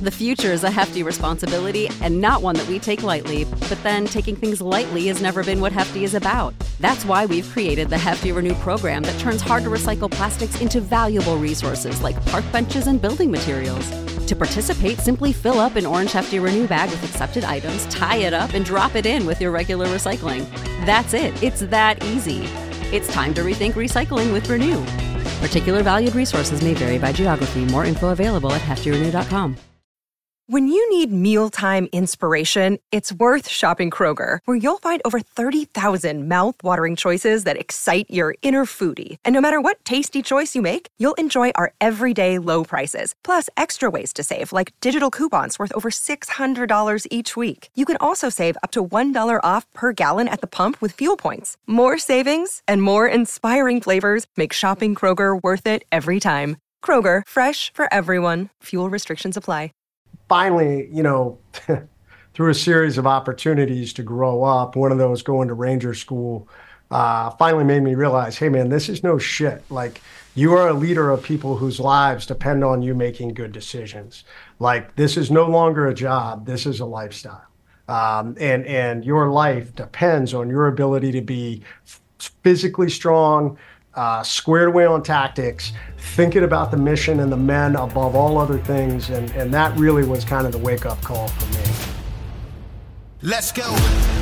The future is a hefty responsibility and not one that we take lightly, but then taking things lightly has never been what Hefty is about. That's why we've created the Hefty Renew program that turns hard-to-recycle plastics into valuable resources like park benches and building materials. To participate, simply fill up an orange Hefty Renew bag with accepted items, tie it up, and drop it in with your regular recycling. That's it. It's that easy. It's time to rethink recycling with Renew. Particular valued resources may vary by geography. More info available at heftyrenew.com. When you need mealtime inspiration, it's worth shopping Kroger, where you'll find over 30,000 mouth-watering choices that excite your inner foodie. And no matter what tasty choice you make, you'll enjoy our everyday low prices, plus extra ways to save, like digital coupons worth over $600 each week. You can also save up to $1 off per gallon at the pump with fuel points. More savings and more inspiring flavors make shopping Kroger worth it every time. Kroger, fresh for everyone. Fuel restrictions apply. Finally, through a series of opportunities to grow up, one of those going to Ranger School, finally made me realize, hey man, this is no shit. Like, you are a leader of people whose lives depend on you making good decisions. Like, this is no longer a job, this is a lifestyle. And your life depends on your ability to be physically strong, squared away on tactics, thinking about the mission and the men above all other things. And that really was kind of the wake-up call for me. Let's go.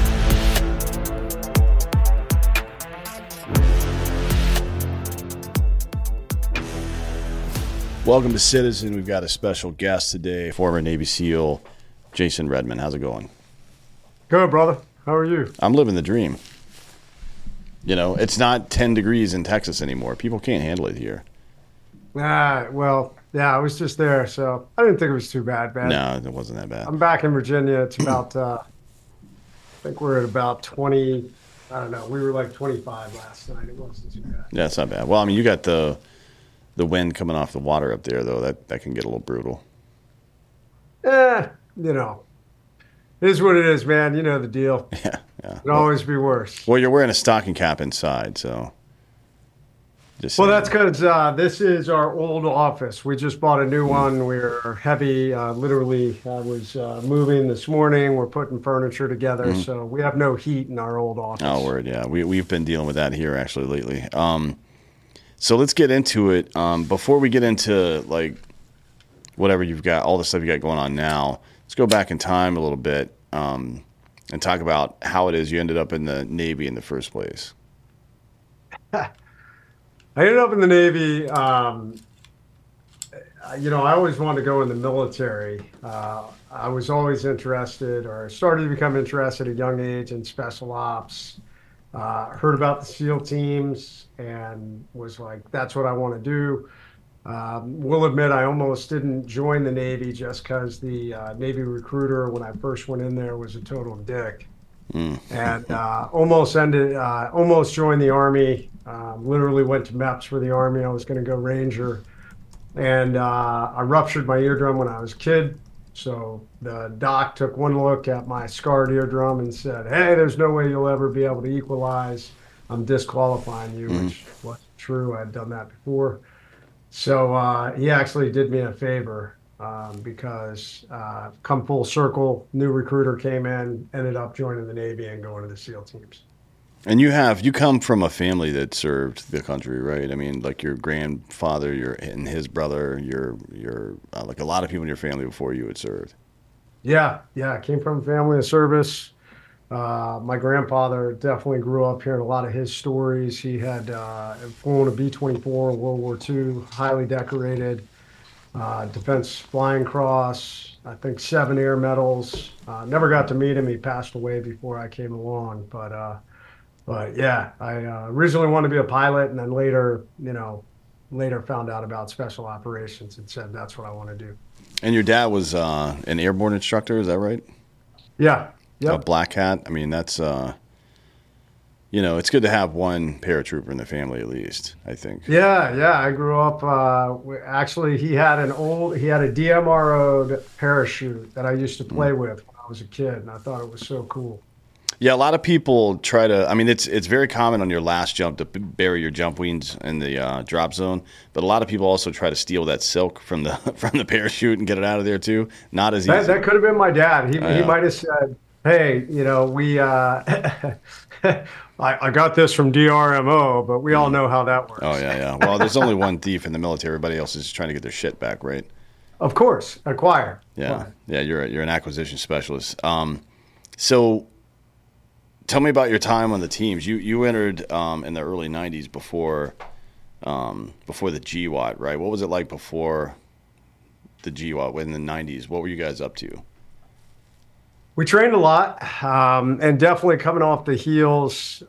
Welcome to Citizen. We've got a special guest today, former Navy SEAL Jason Redman. How's it going? Good, brother. How are you? I'm living the dream. It's not 10 degrees in Texas anymore. People can't handle it here. Well, yeah, I was just there, so I didn't think it was too bad, man. No, it wasn't that bad. I'm back in Virginia. It's about, I think we're at about 20, I don't know. We were like 25 last night. It wasn't too bad. Yeah, it's not bad. Well, I mean, you got the wind coming off the water up there, though. That can get a little brutal. It is what it is, man. You know the deal. Yeah. It'd always be worse. Well, you're wearing a stocking cap inside, so. That's because this is our old office. We just bought a new one. We're heavy. Literally, I was moving this morning. We're putting furniture together, so we have no heat in our old office. Oh, word, yeah. We've been dealing with that here, actually, lately. So let's get into it. Before we get into, whatever you've got, all the stuff you got going on now, let's go back in time a little bit. And talk about how it is you ended up in the Navy in the first place. I ended up in the Navy. I always wanted to go in the military. I was always interested, or started to become interested at a young age in special ops. Heard about the SEAL teams and was like, that's what I want to do. Will admit I almost didn't join the Navy just because the Navy recruiter, when I first went in there, was a total dick. And almost joined the Army. Literally went to MEPS for the Army. I was going to go Ranger. And I ruptured my eardrum when I was a kid. So the doc took one look at my scarred eardrum and said, hey, there's no way you'll ever be able to equalize. I'm disqualifying you, which wasn't true. I had done that before. So he actually did me a favor because come full circle, new recruiter came in, ended up joining the Navy and going to the SEAL teams. And you come from a family that served the country, right? I mean, like your grandfather, and his brother, your like a lot of people in your family before you had served. Yeah, I came from a family of service. My grandfather definitely grew up hearing a lot of his stories. He had flown a B-24 in World War II, highly decorated, Defense Flying Cross, I think 7 air medals. Never got to meet him. He passed away before I came along. But yeah, I originally wanted to be a pilot, and then later found out about special operations and said that's what I want to do. And your dad was an airborne instructor, is that right? Yeah. Yep. A black hat. I mean, that's, it's good to have one paratrooper in the family at least, I think. Yeah. I grew up, actually, he had a DMRO'd parachute that I used to play with when I was a kid, and I thought it was so cool. Yeah, a lot of people try to. I mean, it's very common on your last jump to bury your jump wings in the drop zone, but a lot of people also try to steal that silk from the from the parachute and get it out of there too. Not as easy. That could have been my dad. He might have said, "Hey, we I got this from DRMO, but we all know how that works." Oh yeah. Well, there's only one thief in the military. Everybody else is just trying to get their shit back, right? Of course, acquire. Yeah. You're an acquisition specialist. So, tell me about your time on the teams. You entered in the early '90s before the GWOT, right? What was it like before the GWOT in the '90s? What were you guys up to? We trained a lot, and definitely coming off the heels.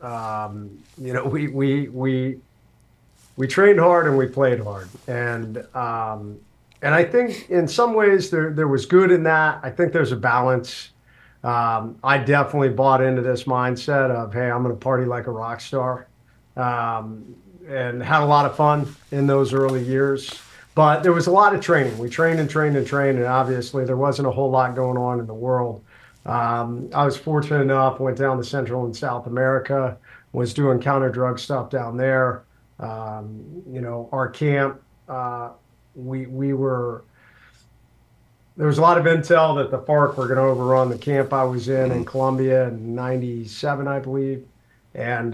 We trained hard and we played hard, and I think in some ways there was good in that. I think there's a balance. I definitely bought into this mindset of, hey, I'm going to party like a rock star, and had a lot of fun in those early years. But there was a lot of training. We trained, and obviously there wasn't a whole lot going on in the world. I was fortunate enough, went down to Central and South America, was doing counter drug stuff down there. Our camp, there was a lot of intel that the FARC were going to overrun the camp I was in Colombia in '97, I believe. And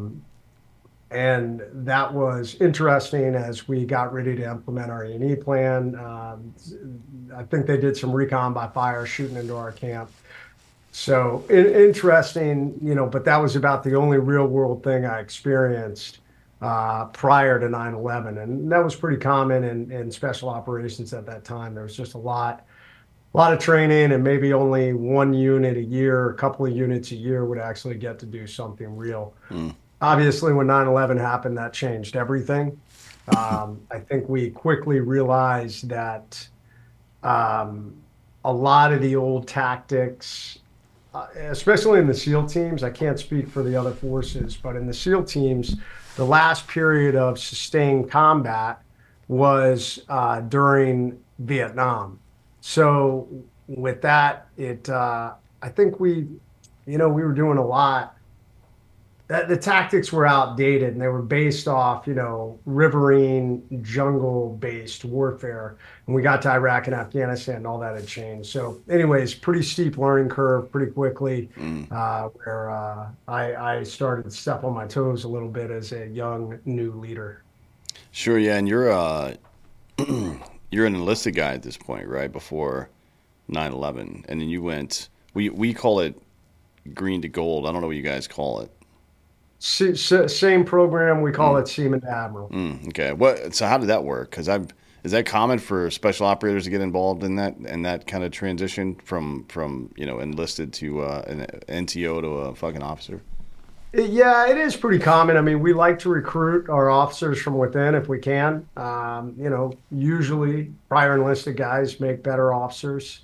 that was interesting as we got ready to implement our E&E plan. I think they did some recon by fire shooting into our camp. So interesting, but that was about the only real world thing I experienced prior to 9/11. And that was pretty common in special operations at that time. There was just a lot of training, and maybe only one unit a year, a couple of units a year would actually get to do something real. Obviously, when 9/11 happened, that changed everything. I think we quickly realized that a lot of the old tactics, especially in the SEAL teams, I can't speak for the other forces, but in the SEAL teams, the last period of sustained combat was during Vietnam. So with that, I think we were doing a lot. The tactics were outdated, and they were based off, riverine, jungle-based warfare. And we got to Iraq and Afghanistan, and all that had changed. So anyways, pretty steep learning curve pretty quickly, where I started to step on my toes a little bit as a young, new leader. Sure, yeah, and you're you're an enlisted guy at this point, right, before 9/11. And then you went, we call it green to gold. I don't know what you guys call it. Same program. We call it Seaman to Admiral. Okay. So how did that work? Because is that common for special operators to get involved in that kind of transition from enlisted to an NTO to a fucking officer? Yeah, it is pretty common. I mean, we like to recruit our officers from within if we can. Usually prior enlisted guys make better officers.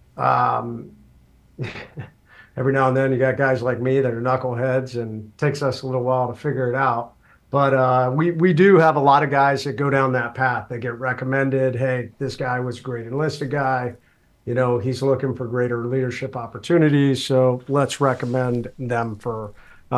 Every now and then you got guys like me that are knuckleheads, and it takes us a little while to figure it out. But we do have a lot of guys that go down that path. They get recommended, hey, this guy was a great enlisted guy. He's looking for greater leadership opportunities, so let's recommend them for,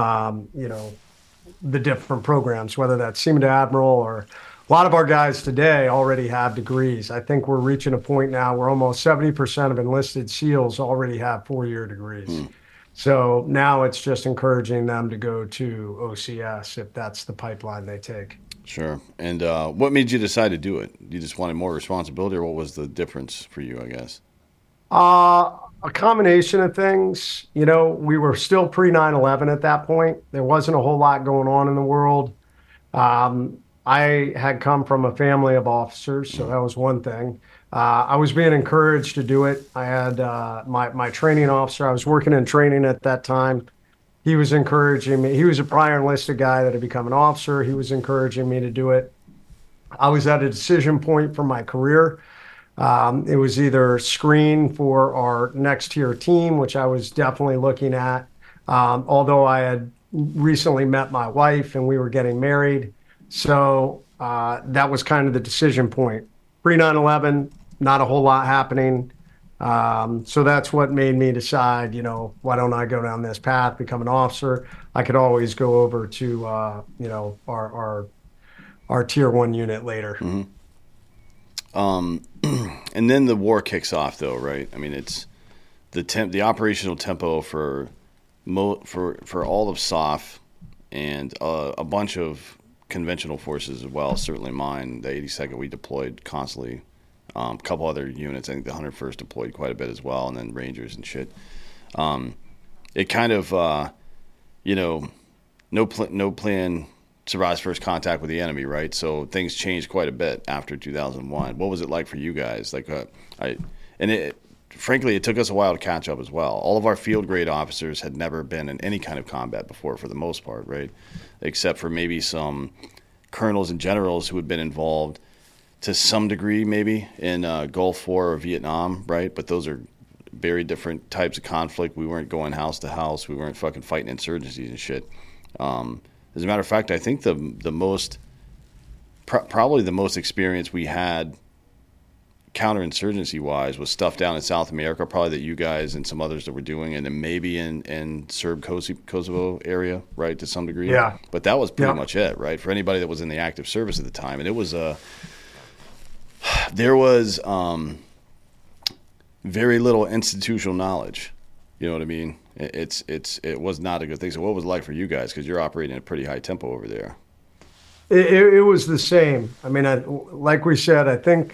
the different programs, whether that's Seaman to Admiral, or a lot of our guys today already have degrees. I think we're reaching a point now where almost 70% of enlisted SEALs already have 4-year degrees. So now it's just encouraging them to go to OCS if that's the pipeline they take. Sure. And what made you decide to do it? You just wanted more responsibility, or what was the difference for you, I guess? A combination of things. We were still pre-9/11 at that point. There wasn't a whole lot going on in the world. I had come from a family of officers, so that was one thing. I was being encouraged to do it. I had my training officer. I was working in training at that time. He was encouraging me. He was a prior enlisted guy that had become an officer. He was encouraging me to do it. I was at a decision point for my career. It was either screen for our next tier team, which I was definitely looking at, although I had recently met my wife and we were getting married. So that was kind of the decision point. Pre 9/11, not a whole lot happening. So that's what made me decide, why don't I go down this path, become an officer? I could always go over to, our tier 1 unit later. And then the war kicks off, though, right? I mean, it's the operational tempo for all of SOF and a bunch of conventional forces as well. Certainly mine, the 82nd, we deployed constantly. A couple other units, I think the 101st deployed quite a bit as well, and then Rangers and shit. It kind of, no plan survives first contact with the enemy, right? So things changed quite a bit after 2001. What was it like for you guys? Frankly, it took us a while to catch up as well. All of our field grade officers had never been in any kind of combat before, for the most part, right? Except for maybe some colonels and generals who had been involved to some degree, maybe in Gulf War or Vietnam, right? But those are very different types of conflict. We weren't going house to house. We weren't fucking fighting insurgencies and shit. As a matter of fact, I think probably the most experience we had counterinsurgency wise was stuff down in South America, probably that you guys and some others that were doing, and then maybe in Serb Kosovo area, right, to some degree. Yeah. But that was pretty much it, right, for anybody that was in the active service at the time. And it was there was very little institutional knowledge. You know what I mean? It was not a good thing. So what was it like for you guys? Because you're operating at a pretty high tempo over there. It was the same. I mean, like we said, I think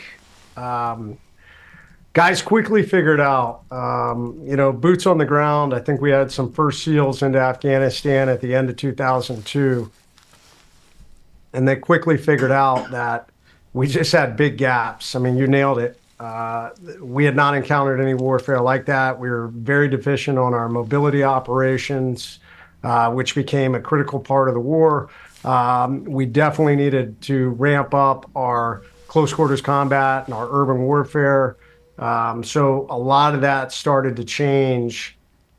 guys quickly figured out, boots on the ground. I think we had some first SEALs into Afghanistan at the end of 2002. And they quickly figured out that we just had big gaps. I mean, you nailed it. We had not encountered any warfare like that. We were very deficient on our mobility operations, which became a critical part of the war. We definitely needed to ramp up our close quarters combat and our urban warfare. So a lot of that started to change.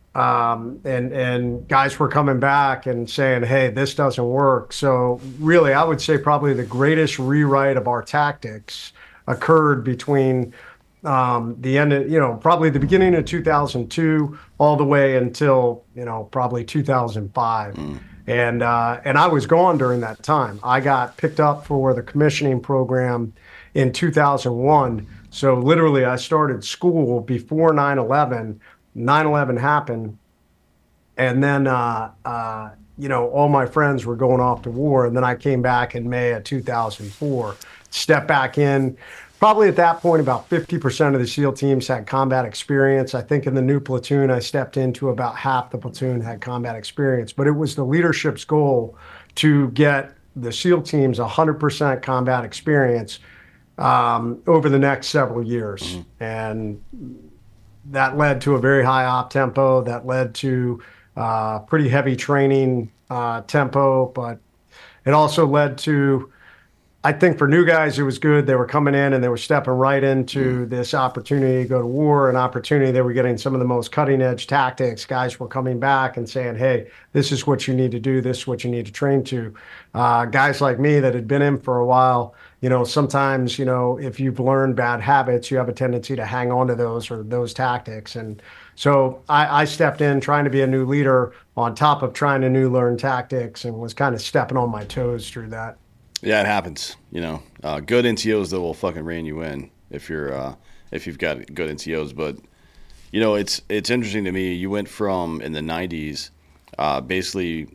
And guys were coming back and saying, hey, this doesn't work. So really, I would say probably the greatest rewrite of our tactics occurred between the end of, probably the beginning of 2002 all the way until, probably 2005. And I was gone during that time. I got picked up for the commissioning program in 2001. So literally I started school before 9/11. 9/11 happened. And then, all my friends were going off to war. And then I came back in May of 2004, stepped back in. Probably at that point, about 50% of the SEAL teams had combat experience. I think in the new platoon, I stepped into about half the platoon had combat experience. But it was the leadership's goal to get the SEAL teams 100% combat experience over the next several years. Mm-hmm. And that led to a very high op tempo. That led to pretty heavy training tempo. But it also led to, I think for new guys, it was good. They were coming in and they were stepping right into this opportunity to go to war, an opportunity. They were getting some of the most cutting edge tactics. Guys were coming back and saying, hey, this is what you need to do. This is what you need to train to. Guys like me that had been in for a while, sometimes, if you've learned bad habits, you have a tendency to hang on to those tactics. And so I stepped in trying to be a new leader on top of trying to learn tactics, and was kind of stepping on my toes through that. Yeah, it happens. Good NCOs that will fucking rein you in if you've got good NCOs. But it's interesting to me. You went from in the 90s, basically,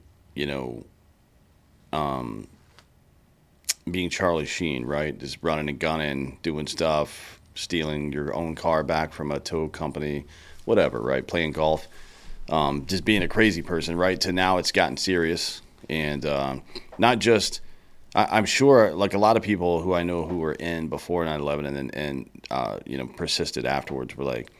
being Charlie Sheen, right? Just running and gunning, doing stuff, stealing your own car back from a tow company, whatever, right? Playing golf, just being a crazy person, right? To now it's gotten serious, and not just. I'm sure, like a lot of people who I know who were in before 9/11 and persisted afterwards were like,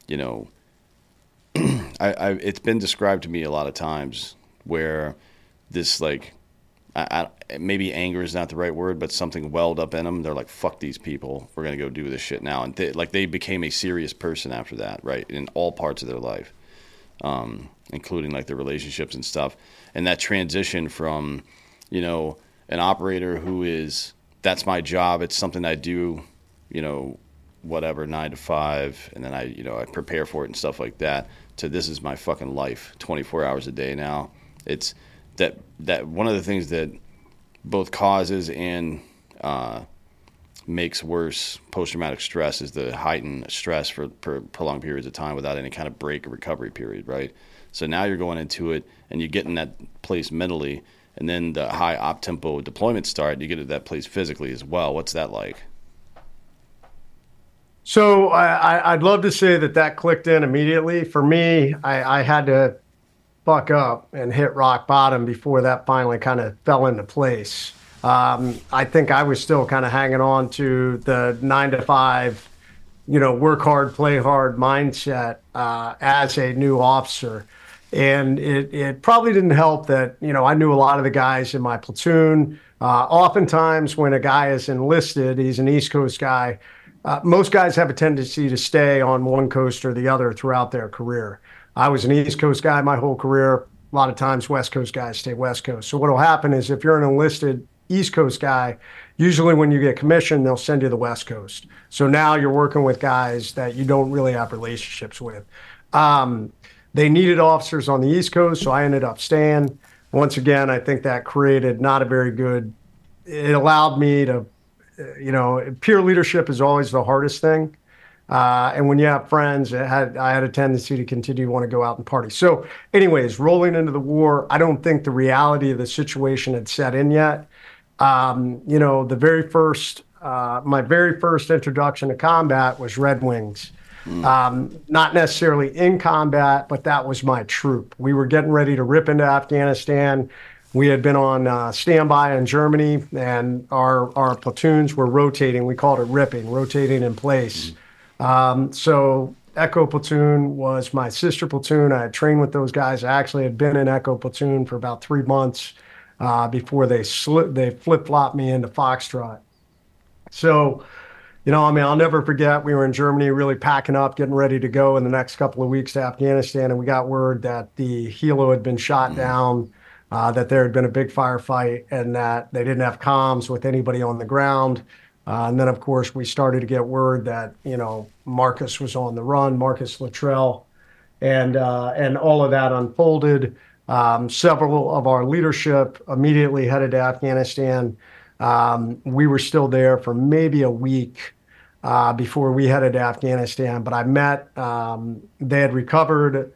it's been described to me a lot of times where this maybe anger is not the right word, but something welled up in them. They're like, fuck these people. We're going to go do this shit now. And they became a serious person after that, right? In all parts of their life, including like their relationships and stuff. And that transition from, an operator who is, that's my job. It's something I do, whatever 9 to 5, and then I prepare for it and stuff like that, to this is my fucking life 24 hours a day now. It's that one of the things that both causes and makes worse post-traumatic stress is the heightened stress for prolonged periods of time without any kind of break or recovery period, right? So now you're going into it and you get in that place mentally, and then the high op-tempo deployments start, and you get to that place physically as well. What's that like? So I'd love to say that clicked in immediately. For me, I had to fuck up and hit rock bottom before that finally kind of fell into place. I think I was still kind of hanging on to the 9 to 5, work hard, play hard mindset as a new officer. And it probably didn't help that, I knew a lot of the guys in my platoon. Oftentimes when a guy is enlisted, he's an East Coast guy. Most guys have a tendency to stay on one coast or the other throughout their career. I was an East Coast guy my whole career. A lot of times West Coast guys stay West Coast. So what will happen is if you're an enlisted East Coast guy, usually when you get commissioned, they'll send you to the West Coast. So now you're working with guys that you don't really have relationships with. They needed officers on the East Coast, so I ended up staying. Once again, I think that created not a very good, it allowed me to, peer leadership is always the hardest thing. And when you have friends, I had a tendency to continue to want to go out and party. So anyways, rolling into the war, I don't think the reality of the situation had set in yet. The very first, my very first introduction to combat was Red Wings. Not necessarily in combat, but that was my troop. We were getting ready to rip into Afghanistan. We had been on standby in Germany, and our platoons were rotating. We called it ripping, rotating in place. So Echo Platoon was my sister platoon. I had trained with those guys. I actually had been in Echo Platoon for about 3 months before they flip-flopped me into Foxtrot. So, I'll never forget, we were in Germany really packing up, getting ready to go in the next couple of weeks to Afghanistan, and we got word that the helo had been shot down, that there had been a big firefight, and that they didn't have comms with anybody on the ground. And then, of course, we started to get word that, Marcus was on the run, Marcus Luttrell, and all of that unfolded. Several of our leadership immediately headed to Afghanistan. We were still there for maybe a week before we headed to Afghanistan, but I met, they had recovered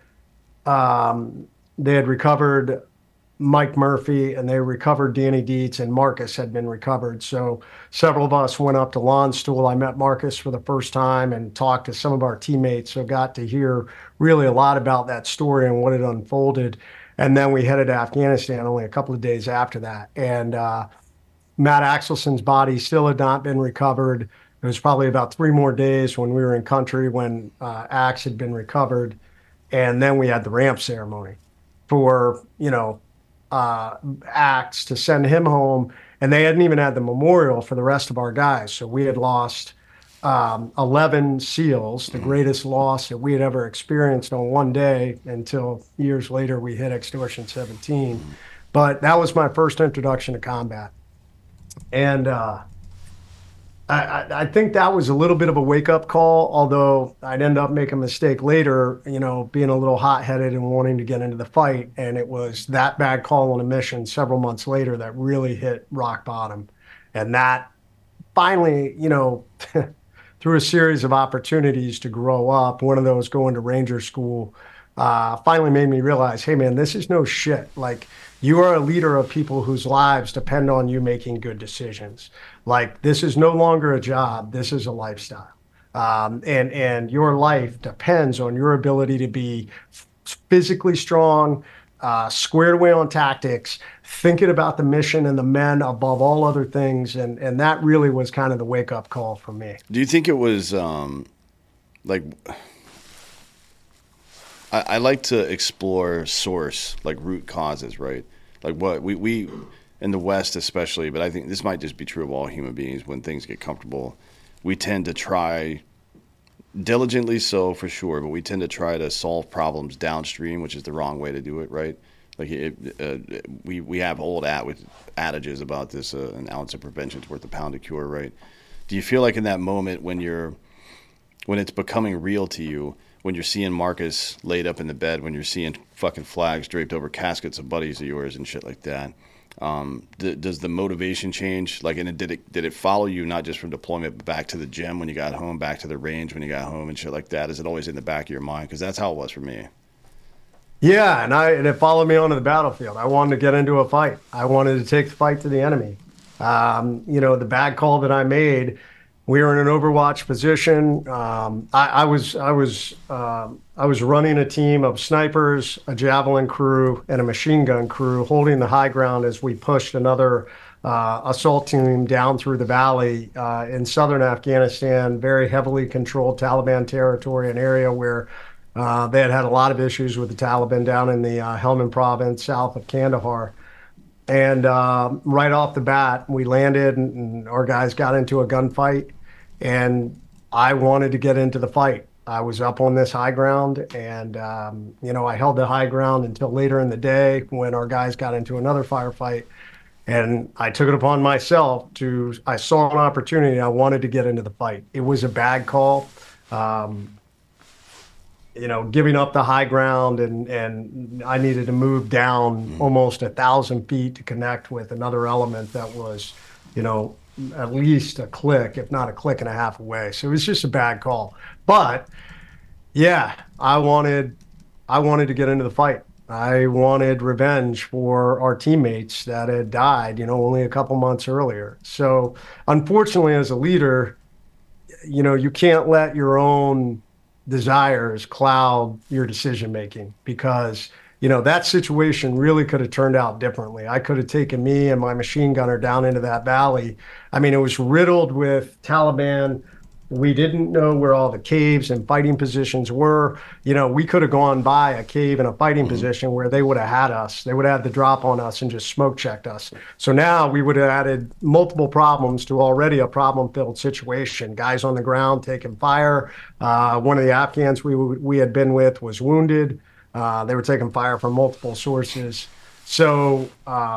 Mike Murphy, and they recovered Danny Dietz, and Marcus had been recovered. So several of us went up to Landstuhl. I met Marcus for the first time and talked to some of our teammates, so got to hear really a lot about that story and what had unfolded. And then we headed to Afghanistan only a couple of days after that. And Matt Axelson's body still had not been recovered. It was probably about 3 more days when we were in country when Axe had been recovered. And then we had the ramp ceremony for, Axe to send him home. And they hadn't even had the memorial for the rest of our guys. So we had lost 11 SEALs, the greatest loss that we had ever experienced on one day until years later we hit Extortion 17. But that was my first introduction to combat. And I think that was a little bit of a wake-up call, although I'd end up making a mistake later, being a little hot-headed and wanting to get into the fight. And it was that bad call on a mission several months later that really hit rock bottom. And that finally, through a series of opportunities to grow up, one of those going to Ranger School, finally made me realize, hey, man, this is no shit. Like, you are a leader of people whose lives depend on you making good decisions. Like, this is no longer a job. This is a lifestyle. And your life depends on your ability to be physically strong, squared away on tactics, thinking about the mission and the men above all other things. And that really was kind of the wake-up call for me. Do you think it was, I like to explore source, like root causes, right? Like what we in the West especially, but I think this might just be true of all human beings. When things get comfortable, we tend to try, diligently so for sure, but we tend to try to solve problems downstream, which is the wrong way to do it, right? Like we have old adages about this, an ounce of prevention is worth a pound of cure, right? Do you feel like in that moment when you're when it's becoming real to you, when you're seeing Marcus laid up in the bed, when you're seeing fucking flags draped over caskets of buddies of yours and shit like that, does the motivation change? Like, and did it follow you not just from deployment, but back to the gym when you got home, back to the range when you got home and shit like that? Is it always in the back of your mind? Because that's how it was for me. Yeah, and it followed me onto the battlefield. I wanted to get into a fight. I wanted to take the fight to the enemy. The bad call that I made, we were in an Overwatch position. I was running a team of snipers, a javelin crew, and a machine gun crew, holding the high ground as we pushed another assault team down through the valley in southern Afghanistan, very heavily controlled Taliban territory, an area where they had a lot of issues with the Taliban down in the Helmand province, south of Kandahar. And right off the bat, we landed and our guys got into a gunfight. And I wanted to get into the fight. I was up on this high ground and, I held the high ground until later in the day when our guys got into another firefight. And I took it upon myself I saw an opportunity. I wanted to get into the fight. It was a bad call. Giving up the high ground and I needed to move down almost 1,000 feet to connect with another element that was, at least a click, if not a click and a half away. So it was just a bad call. But yeah, I wanted to get into the fight. I wanted revenge for our teammates that had died, only a couple months earlier. So unfortunately, as a leader, you can't let your own desires cloud your decision making because that situation really could have turned out differently. I could have taken me and my machine gunner down into that valley. I mean, it was riddled with Taliban. We didn't know where all the caves and fighting positions were. We could have gone by a cave and a fighting position where they would have had us. They would have had the drop on us and just smoke checked us. So now we would have added multiple problems to already a problem-filled situation. Guys on the ground taking fire. One of the Afghans we had been with was wounded. They were taking fire from multiple sources. So,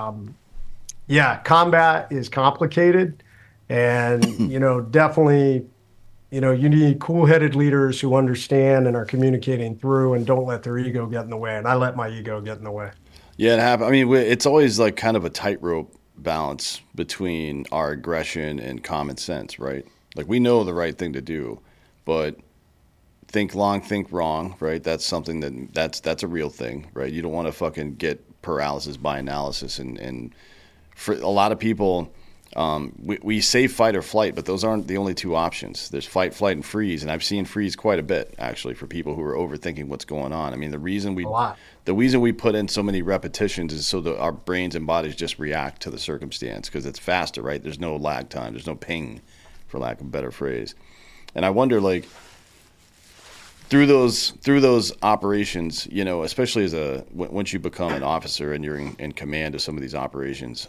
combat is complicated. And, definitely, you need cool-headed leaders who understand and are communicating through and don't let their ego get in the way. And I let my ego get in the way. Yeah, it happened. I mean, it's always like kind of a tightrope balance between our aggression and common sense, right? Like we know the right thing to do, but think long, think wrong, right? That's something that's a real thing, right? You don't want to fucking get paralysis by analysis. And for a lot of people, we say fight or flight, but those aren't the only two options. There's fight, flight, and freeze. And I've seen freeze quite a bit, actually, for people who are overthinking what's going on. I mean, the reason we put in so many repetitions is so that our brains and bodies just react to the circumstance because it's faster, right? There's no lag time. There's no ping, for lack of a better phrase. And I wonder, like, through those operations, especially once you become an officer and you're in command of some of these operations,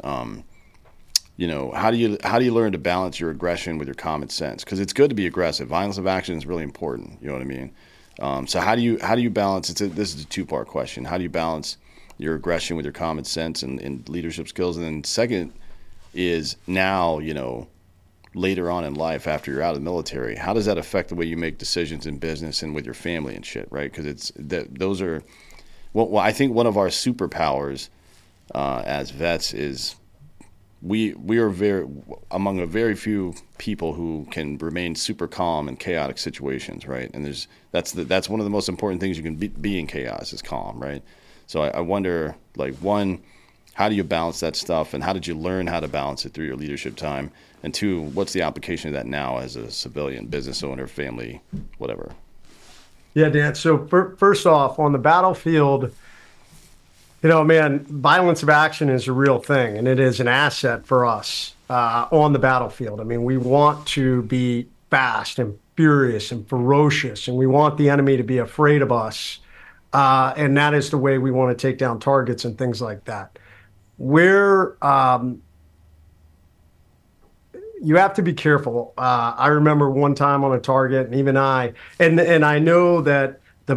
how do you learn to balance your aggression with your common sense? Because it's good to be aggressive. Violence of action is really important. You know what I mean? So how do you balance? This is a two-part question. How do you balance your aggression with your common sense and leadership skills? And then second is now, later on in life after you're out of the military, how does that affect the way you make decisions in business and with your family and shit, right? Because those are, well, I think one of our superpowers as vets is we are among a very few people who can remain super calm in chaotic situations, right? And that's one of the most important things you can be in chaos is calm, right? So I wonder, like, one, how do you balance that stuff, and how did you learn how to balance it through your leadership time? And two, what's the application of that now as a civilian, business owner, family, whatever? Yeah, Dan. So first off, on the battlefield, violence of action is a real thing, and it is an asset for us on the battlefield. I mean, we want to be fast and furious and ferocious, and we want the enemy to be afraid of us. And that is the way we want to take down targets and things like that. You have to be careful. I remember one time on a target, and even and I know that the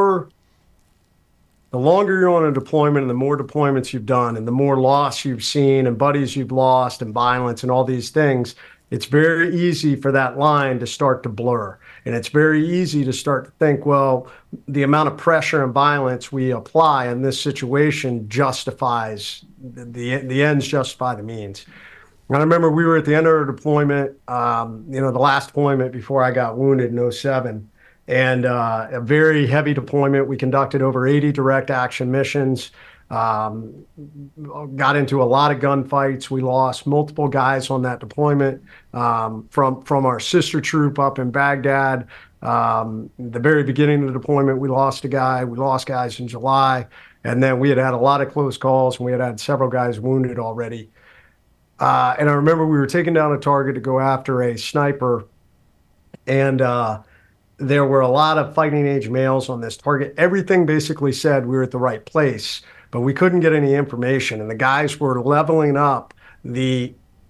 longer you're on a deployment and the more deployments you've done and the more loss you've seen and buddies you've lost and violence and all these things, it's very easy for that line to start to blur. And it's very easy to start to think, well, the amount of pressure and violence we apply in this situation justifies the ends justify the means. I remember we were at the end of our deployment, the last deployment before I got wounded in '07, and a very heavy deployment. We conducted over 80 direct action missions, got into a lot of gunfights. We lost multiple guys on that deployment from our sister troop up in Baghdad. The very beginning of the deployment, we lost a guy. We lost guys in July, and then we had a lot of close calls, and we had several guys wounded already. And I remember we were taking down a target to go after a sniper, and there were a lot of fighting age males on this target. Everything basically said we were at the right place, but we couldn't get any information. And the guys were leveling up the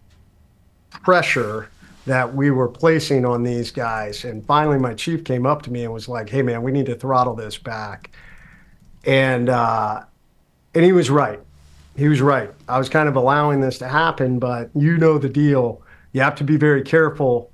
pressure that we were placing on these guys. And finally, my chief came up to me and was like, "Hey, man, we need to throttle this back." And he was right. He was right. I was kind of allowing this to happen, but you know the deal. You have to be very careful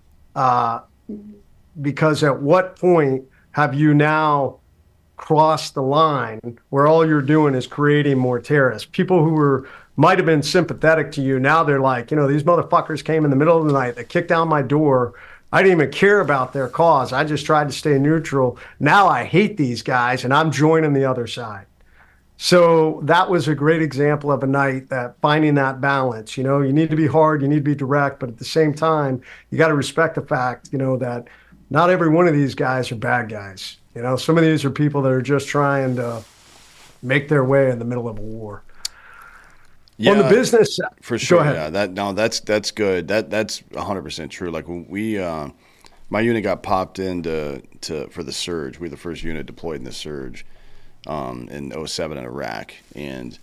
because at what point have you now crossed the line where all you're doing is creating more terrorists? People who might have been sympathetic to you, now they're like, these motherfuckers came in the middle of the night, they kicked down my door. I didn't even care about their cause. I just tried to stay neutral. Now I hate these guys and I'm joining the other side. So that was a great example of a night that finding that balance. You need to be hard, you need to be direct, but at the same time, you got to respect the fact, that not every one of these guys are bad guys. Some of these are people that are just trying to make their way in the middle of a war. Yeah, on the business side, for sure. Go ahead. Yeah, that's good. That's 100% true. Like when my unit got popped into for the surge. We were the first unit deployed in the surge. In '07 in Iraq, and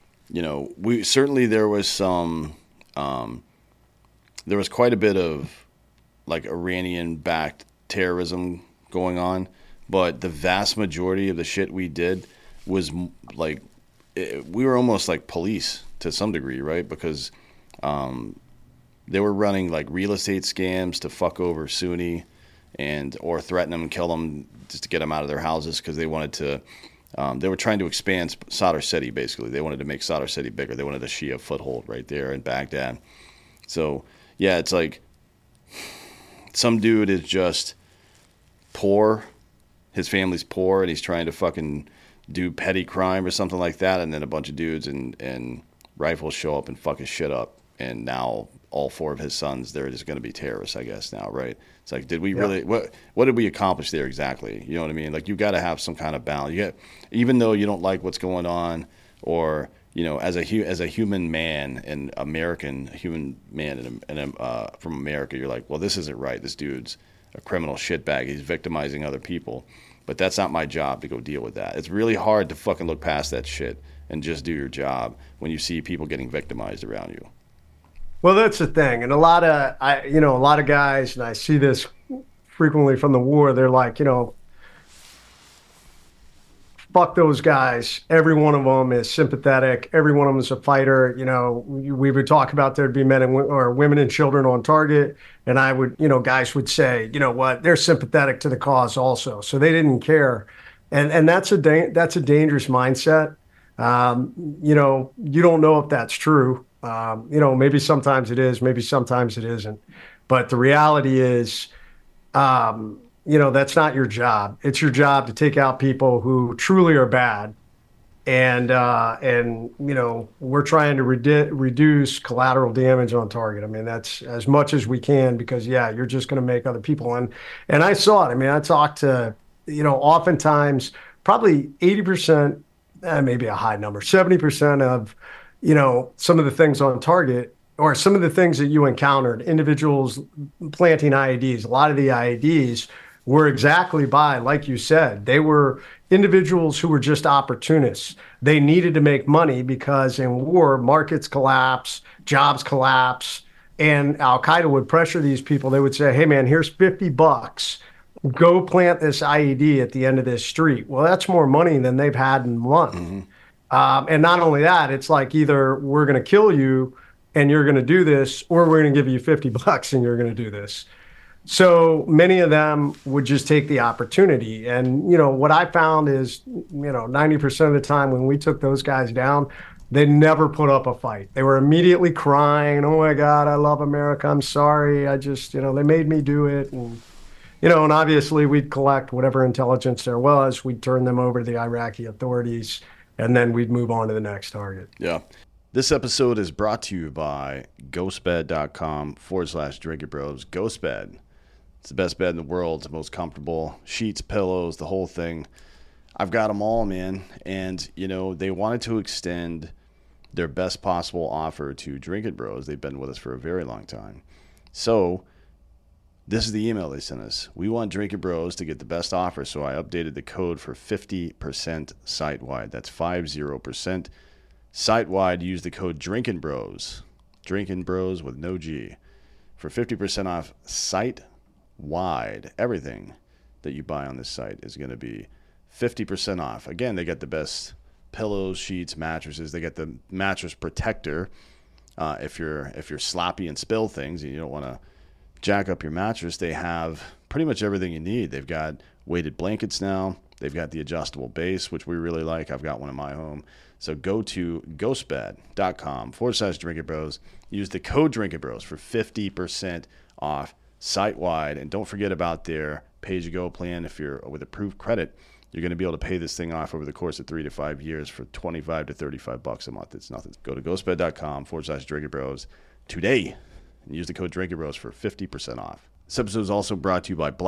we certainly there was quite a bit of like Iranian-backed terrorism going on, but the vast majority of the shit we did was like we were almost like police to some degree, right? Because they were running like real estate scams to fuck over Sunni or threaten them and kill them just to get them out of their houses because they wanted to. They were trying to expand Sadr City, basically. They wanted to make Sadr City bigger. They wanted a Shia foothold right there in Baghdad. So, yeah, it's like some dude is just poor. His family's poor, and he's trying to fucking do petty crime or something like that, and then a bunch of dudes and rifles show up and fuck his shit up. And now all four of his sons, they're just going to be terrorists, I guess, now, right? It's like, did we really, what did we accomplish there exactly? You know what I mean? Like, you got to have some kind of balance. Even though you don't like what's going on, or, as a human man, an American human man from America, you're like, well, this isn't right. This dude's a criminal shitbag. He's victimizing other people. But that's not my job to go deal with that. It's really hard to fucking look past that shit and just do your job when you see people getting victimized around you. Well, that's the thing. And a lot of guys, and I see this frequently from the war, they're like, fuck those guys. Every one of them is sympathetic. Every one of them is a fighter. We would talk about there'd be men or women and children on target. And I would, guys would say, what, they're sympathetic to the cause also. So they didn't care. And that's a dangerous mindset. You don't know if that's true. Maybe sometimes it is, maybe sometimes it isn't. But the reality is, that's not your job. It's your job to take out people who truly are bad. And we're trying to reduce collateral damage on target. I mean, that's as much as we can because, you're just going to make other people. And I saw it. I mean, I talked to, oftentimes probably 80%, maybe a high number, 70% of, some of the things on target or some of the things that you encountered, individuals planting IEDs, a lot of the IEDs were exactly like you said, they were individuals who were just opportunists. They needed to make money because in war, markets collapse, jobs collapse, and Al-Qaeda would pressure these people. They would say, hey, man, here's $50. Go plant this IED at the end of this street. Well, that's more money than they've had in a month. Mm-hmm. And not only that, it's like either we're going to kill you and you're going to do this, or we're going to give you $50 and you're going to do this. So many of them would just take the opportunity. And, what I found is, 90% of the time when we took those guys down, they never put up a fight. They were immediately crying. Oh my God, I love America. I'm sorry. I just, they made me do it. And obviously we'd collect whatever intelligence there was. We'd turn them over to the Iraqi authorities, and then we'd move on to the next target. Yeah. This episode is brought to you by ghostbed.com/Drink It Bros. Ghostbed. It's the best bed in the world. It's the most comfortable. Sheets, pillows, the whole thing. I've got them all, man. And, they wanted to extend their best possible offer to Drink It Bros. They've been with us for a very long time. So this is the email they sent us. We want Drink It Bros to get the best offer, so I updated the code for 50% site-wide. That's 50%. Site-wide, use the code Drinkin' Bros. Drinkin' Bros with no G. For 50% off site-wide. Everything that you buy on this site is going to be 50% off. Again, they got the best pillows, sheets, mattresses. They got the mattress protector. If you're sloppy and spill things and you don't want to jack up your mattress, they have pretty much everything you need. They've got weighted blankets now. They've got the adjustable base, which we really like. I've got one in my home. So go to ghostbed.com/Drink It Bros. Use the code Drink It Bros for 50% off site-wide. And don't forget about their pay-as-you-go plan. If you're with approved credit, you're going to be able to pay this thing off over the course of 3 to 5 years for $25 to $35 a month. It's nothing. Go to ghostbed.com/Drink It Bros today and use the code Drink It Bros for 50% off. This episode is also brought to you by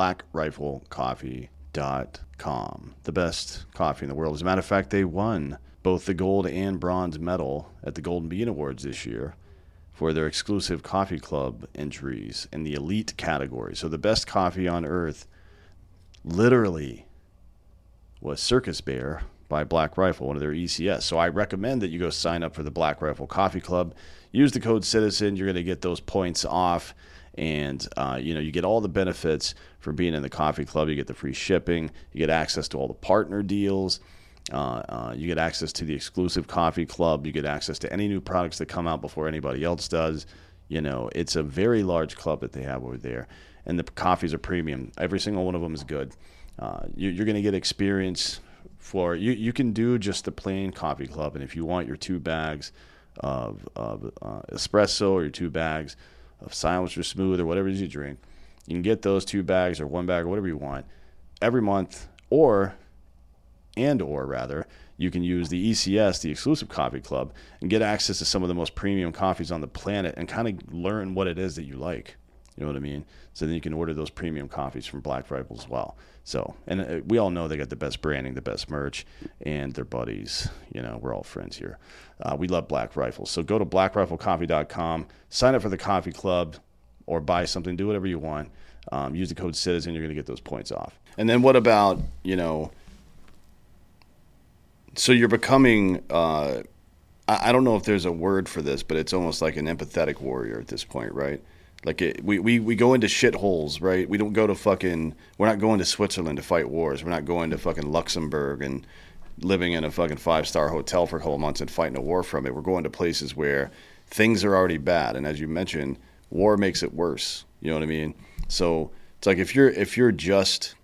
BlackRifleCoffee.com, the best coffee in the world. As a matter of fact, they won both the gold and bronze medal at the Golden Bean Awards this year for their exclusive coffee club entries in the elite category. So the best coffee on earth literally was Circus Bear by Black Rifle, one of their ECS. So I recommend that you go sign up for the Black Rifle Coffee Club. Use the code CITIZEN. You're going to get those points off. And, you get all the benefits for being in the coffee club. You get the free shipping. You get access to all the partner deals. You get access to the exclusive coffee club. You get access to any new products that come out before anybody else does. It's a very large club that they have over there. And the coffees are premium. Every single one of them is good. You're going to get experience for you can do just the plain coffee club, and if you want your 2 bags of espresso or your 2 bags of silence or smooth or whatever it is you drink, you can get those 2 bags or 1 bag or whatever you want every month, or you can use the ECS, the exclusive coffee club, and get access to some of the most premium coffees on the planet and kind of learn what it is that you like. You know what I mean? So then you can order those premium coffees from Black Rifle as well. So, and we all know they got the best branding, the best merch, and they're buddies. We're all friends here. We love Black Rifle. So go to blackriflecoffee.com, sign up for the coffee club, or buy something, do whatever you want. Use the code CITIZEN, you're going to get those points off. And then what about, so you're becoming, I don't know if there's a word for this, but it's almost like an empathetic warrior at this point, right? Like we go into shitholes, right? We don't go to we're not going to Switzerland to fight wars. We're not going to fucking Luxembourg and living in a fucking 5-star hotel for a couple months and fighting a war from it. We're going to places where things are already bad. And as you mentioned, war makes it worse. You know what I mean? So it's like if you're just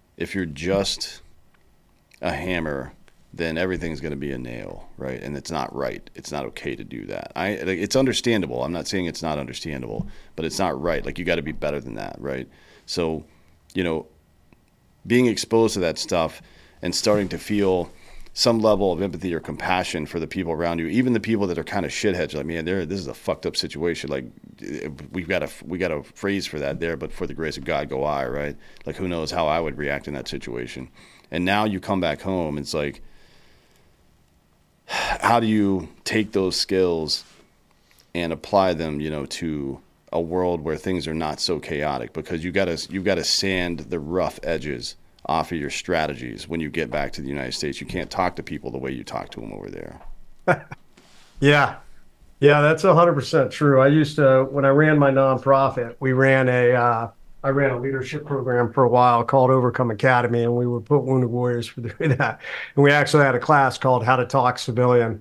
a hammer, then everything's going to be a nail, right? And it's not right. It's not okay to do that. It's understandable. I'm not saying it's not understandable, but it's not right. Like, you got to be better than that, right? So, being exposed to that stuff and starting to feel some level of empathy or compassion for the people around you, even the people that are kind of shitheads, like, man, this is a fucked up situation. Like, we got a phrase for that there, but for the grace of God go I, right? Like, who knows how I would react in that situation. And now you come back home, it's like, how do you take those skills and apply them, to a world where things are not so chaotic? Because you've got to sand the rough edges off of your strategies when you get back to the United States. You can't talk to people the way you talk to them over there. Yeah, that's 100% true. I used to, when I ran my nonprofit, I ran a leadership program for a while called Overcome Academy, and we would put wounded warriors through that. And we actually had a class called How to Talk Civilian.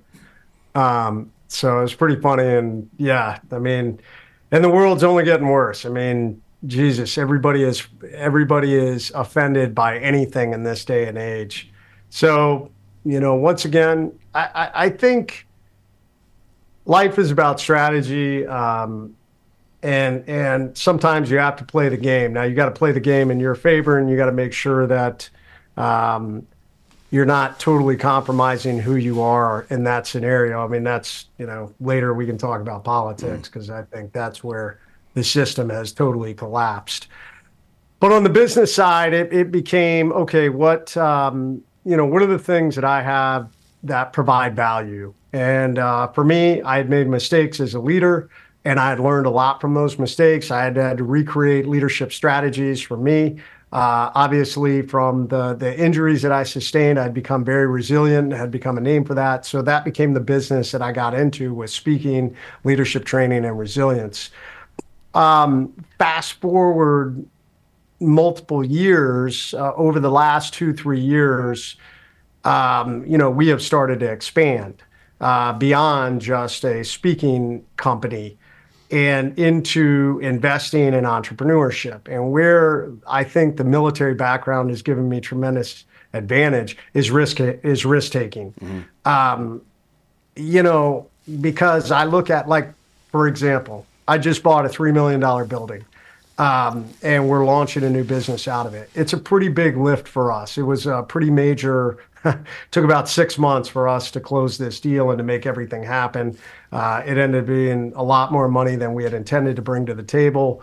So it was pretty funny. And yeah, I mean, and the world's only getting worse. I mean, Jesus, everybody is offended by anything in this day and age. So, once again, I think life is about strategy, and sometimes you have to play the game. Now, you got to play the game in your favor, and you got to make sure that you're not totally compromising who you are in that scenario. I mean, that's, later we can talk about politics, because I think that's where the system has totally collapsed. But on the business side, it became, okay, what are the things that I have that provide value? And for me, I had made mistakes as a leader, and I had learned a lot from those mistakes. I had to recreate leadership strategies for me. Obviously, from the injuries that I sustained, I'd become very resilient, had become a name for that. So that became the business that I got into, with speaking, leadership training, and resilience. Fast forward multiple years, over the last 2-3 years, we have started to expand beyond just a speaking company and into investing in entrepreneurship. And where I think the military background has given me tremendous advantage is risk taking. Because I look at, like, for example, I just bought a $3 million building, and we're launching a new business out of it. It's a pretty big lift for us. It was a pretty major, took about 6 months for us to close this deal and to make everything happen. It ended up being a lot more money than we had intended to bring to the table.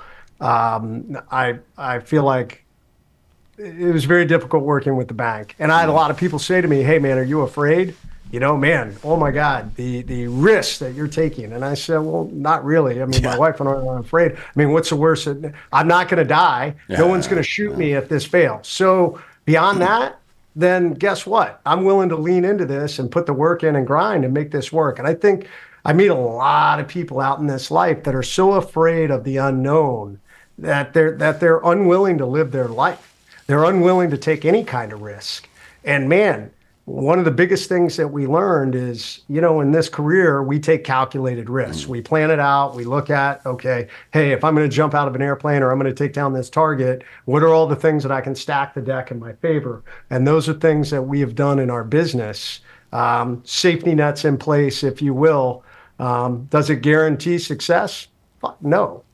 I feel like it was very difficult working with the bank. And I had a lot of people say to me, "Hey, man, are you afraid? Man, oh my God, the risk that you're taking." And I said, "Well, not really. I mean, my wife and I are afraid. I mean, what's the worst? I'm not going to die. No one's going to shoot me if this fails. So beyond that, then guess what? I'm willing to lean into this and put the work in and grind and make this work." And I think I meet a lot of people out in this life that are so afraid of the unknown that they're unwilling to live their life. They're unwilling to take any kind of risk. And man, one of the biggest things that we learned is, in this career, we take calculated risks. We plan it out. We look at, okay, hey, if I'm going to jump out of an airplane or I'm going to take down this target, what are all the things that I can stack the deck in my favor? And those are things that we have done in our business. Safety nets in place, if you will. Does it guarantee success? No.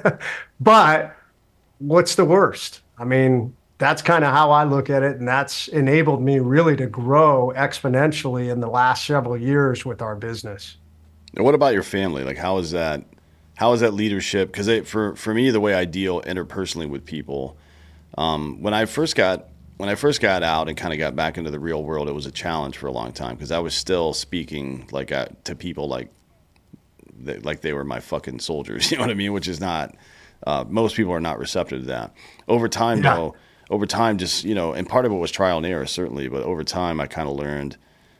But what's the worst? I mean, that's kind of how I look at it, and that's enabled me really to grow exponentially in the last several years with our business. And what about your family? Like, how is that leadership? Because for me, the way I deal interpersonally with people, when I first got out and kind of got back into the real world, it was a challenge for a long time, because I was still speaking to people like they were my fucking soldiers. You know what I mean? Which is not, most people are not receptive to that. Over time, though. Over time, just, and part of it was trial and error, certainly, but over time, I kind of learned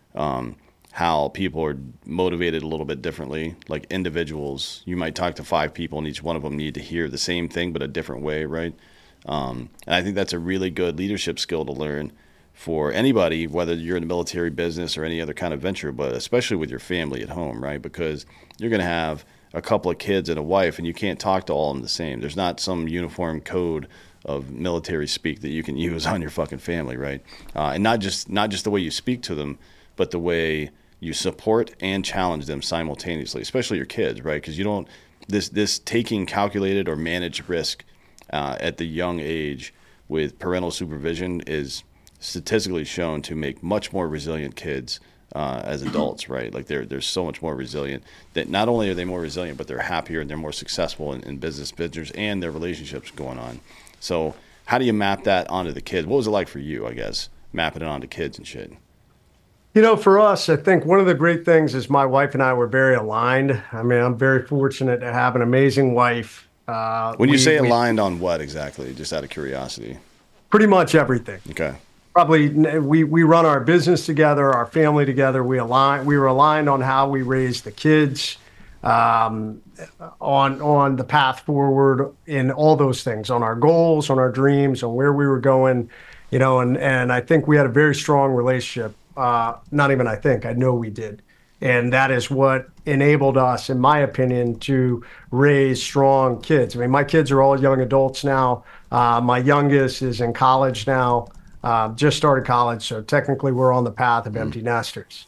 how people are motivated a little bit differently. Like individuals, you might talk to 5 people, and each one of them need to hear the same thing, but a different way, right? And I think that's a really good leadership skill to learn for anybody, whether you're in the military business or any other kind of venture, but especially with your family at home, right? Because you're going to have a couple of kids and a wife, and you can't talk to all of them the same. There's not some uniform code of military speak that you can use on your fucking family, right? And not just the way you speak to them, but the way you support and challenge them simultaneously, especially your kids, right? Because you don't this taking calculated or managed risk at the young age with parental supervision is statistically shown to make much more resilient kids as adults, right? Like they're so much more resilient that not only are they more resilient, but they're happier and they're more successful in business ventures and their relationships going on. So how do you map that onto the kids? What was it like for you, I guess, mapping it onto kids and shit? For us, I think one of the great things is my wife and I were very aligned. I mean, I'm very fortunate to have an amazing wife. When you say aligned on what exactly? Just out of curiosity. Pretty much everything. Okay. Probably we run our business together, our family together. We were aligned on how we raised the kids, on the path forward in all those things, on our goals, on our dreams, on where we were going, and I think we had a very strong relationship. Not even I think, I know we did. And that is what enabled us, in my opinion, to raise strong kids. I mean, my kids are all young adults now. My youngest is in college now, just started college. So technically we're on the path of empty nesters.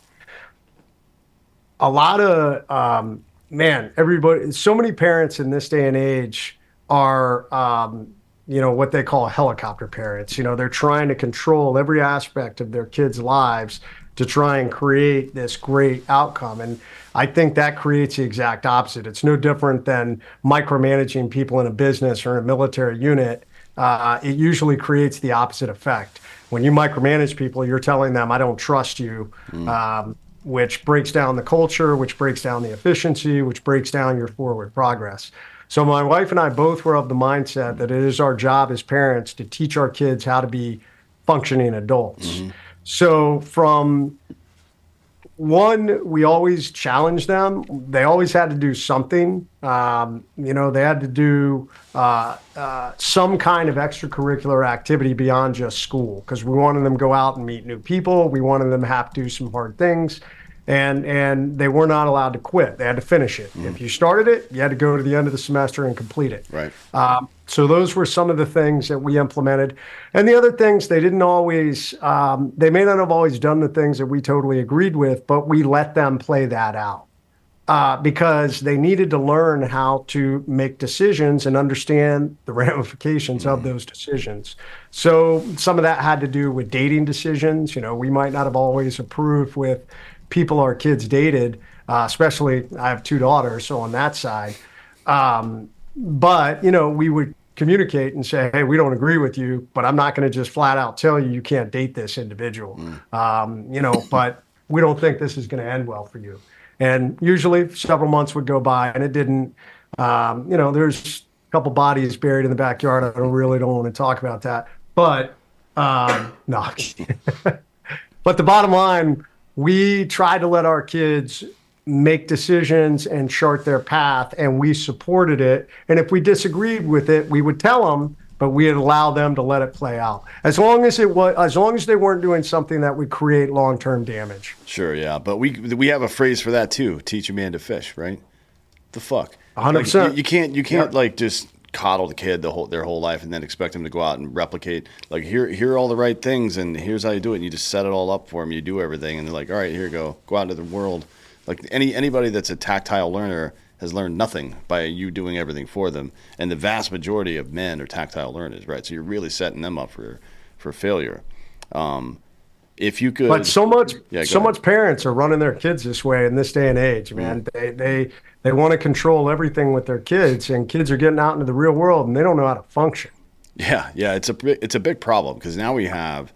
A lot of, everybody, so many parents in this day and age are, what they call helicopter parents. They're trying to control every aspect of their kids' lives to try and create this great outcome. And I think that creates the exact opposite. It's no different than micromanaging people in a business or in a military unit. It usually creates the opposite effect. When you micromanage people, you're telling them, I don't trust you, which breaks down the culture, which breaks down the efficiency, which breaks down your forward progress. So my wife and I both were of the mindset that it is our job as parents to teach our kids how to be functioning adults. So from one, we always challenged them. They always had to do something. They had to do some kind of extracurricular activity beyond just school, because we wanted them to go out and meet new people. We wanted them to have to do some hard things. And they were not allowed to quit. They had to finish it. If you started it, you had to go to the end of the semester and complete it. Right. So those were some of the things that we implemented. And the other things, they didn't always, they may not have always done the things that we totally agreed with, but we let them play that out because they needed to learn how to make decisions and understand the ramifications of those decisions. So some of that had to do with dating decisions. We might not have always approved with people our kids dated, especially I have 2 daughters, so on that side. But, we would communicate and say, hey, we don't agree with you, but I'm not going to just flat out tell you can't date this individual, but we don't think this is going to end well for you. And usually several months would go by and it didn't. There's a couple bodies buried in the backyard. I don't want to talk about that. But, no. But the bottom line, we try to let our kids make decisions and chart their path, and we supported it. And if we disagreed with it, we would tell them, but we'd allow them to let it play out. As long as they weren't doing something that would create long-term damage. Sure, yeah. But we have a phrase for that too. Teach a man to fish, right? The fuck. 100%. Like, you can't just coddle the kid their whole life and then expect them to go out and replicate. Like, here are all the right things and here's how you do it. And you just set it all up for them. You do everything and they're like, all right, here you go out into the world. Like anybody that's a tactile learner has learned nothing by you doing everything for them. And the vast majority of men are tactile learners, right? So you're really setting them up for failure. If you could, but so much parents are running their kids this way in this day and age, man. They want to control everything with their kids, and kids are getting out into the real world and they don't know how to function. Yeah, it's a big problem because now we have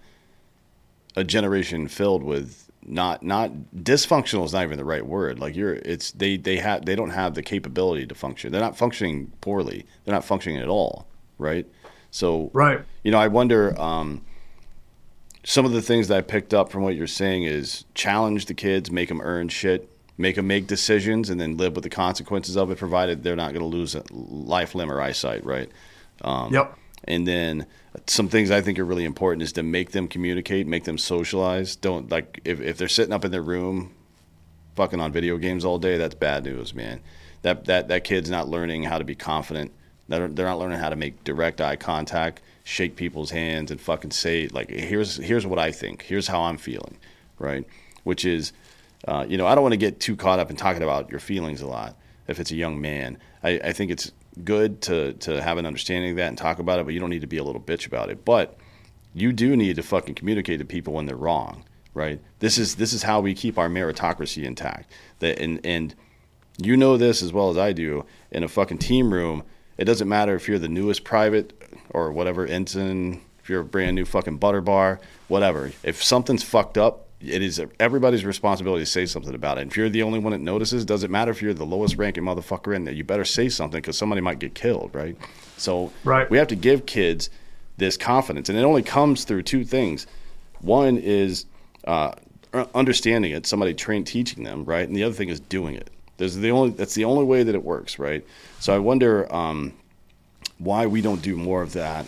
a generation filled with not dysfunctional is not even the right word. Like they don't have the capability to function. They're not functioning poorly. They're not functioning at all, right? So right. I wonder. Some of the things that I picked up from what you're saying is challenge the kids, make them earn shit, make them make decisions, and then live with the consequences of it, provided they're not going to lose life, limb, or eyesight, right? Yep. And then some things I think are really important is to make them communicate, make them socialize. Don't, like, if they're sitting up in their room fucking on video games all day, that's bad news, man. That kid's not learning how to be confident. They're not learning how to make direct eye contact, shake people's hands, and fucking say, like, here's what I think. Here's how I'm feeling, right? Which is, I don't want to get too caught up in talking about your feelings a lot if it's a young man. I think it's good to have an understanding of that and talk about it, but you don't need to be a little bitch about it. But you do need to fucking communicate to people when they're wrong, right? This is how we keep our meritocracy intact. And you know this as well as I do. In a fucking team room, it doesn't matter if you're the newest private or whatever ensign, if you're a brand new fucking butter bar, whatever. If something's fucked up, it is everybody's responsibility to say something about it. And if you're the only one that notices, doesn't matter if you're the lowest ranking motherfucker in there, you better say something because somebody might get killed, right? So right. We have to give kids this confidence. And it only comes through 2 things. One is understanding it, somebody teaching them, right? And the other thing is doing it. That's the only way that it works, right? So I wonder why we don't do more of that.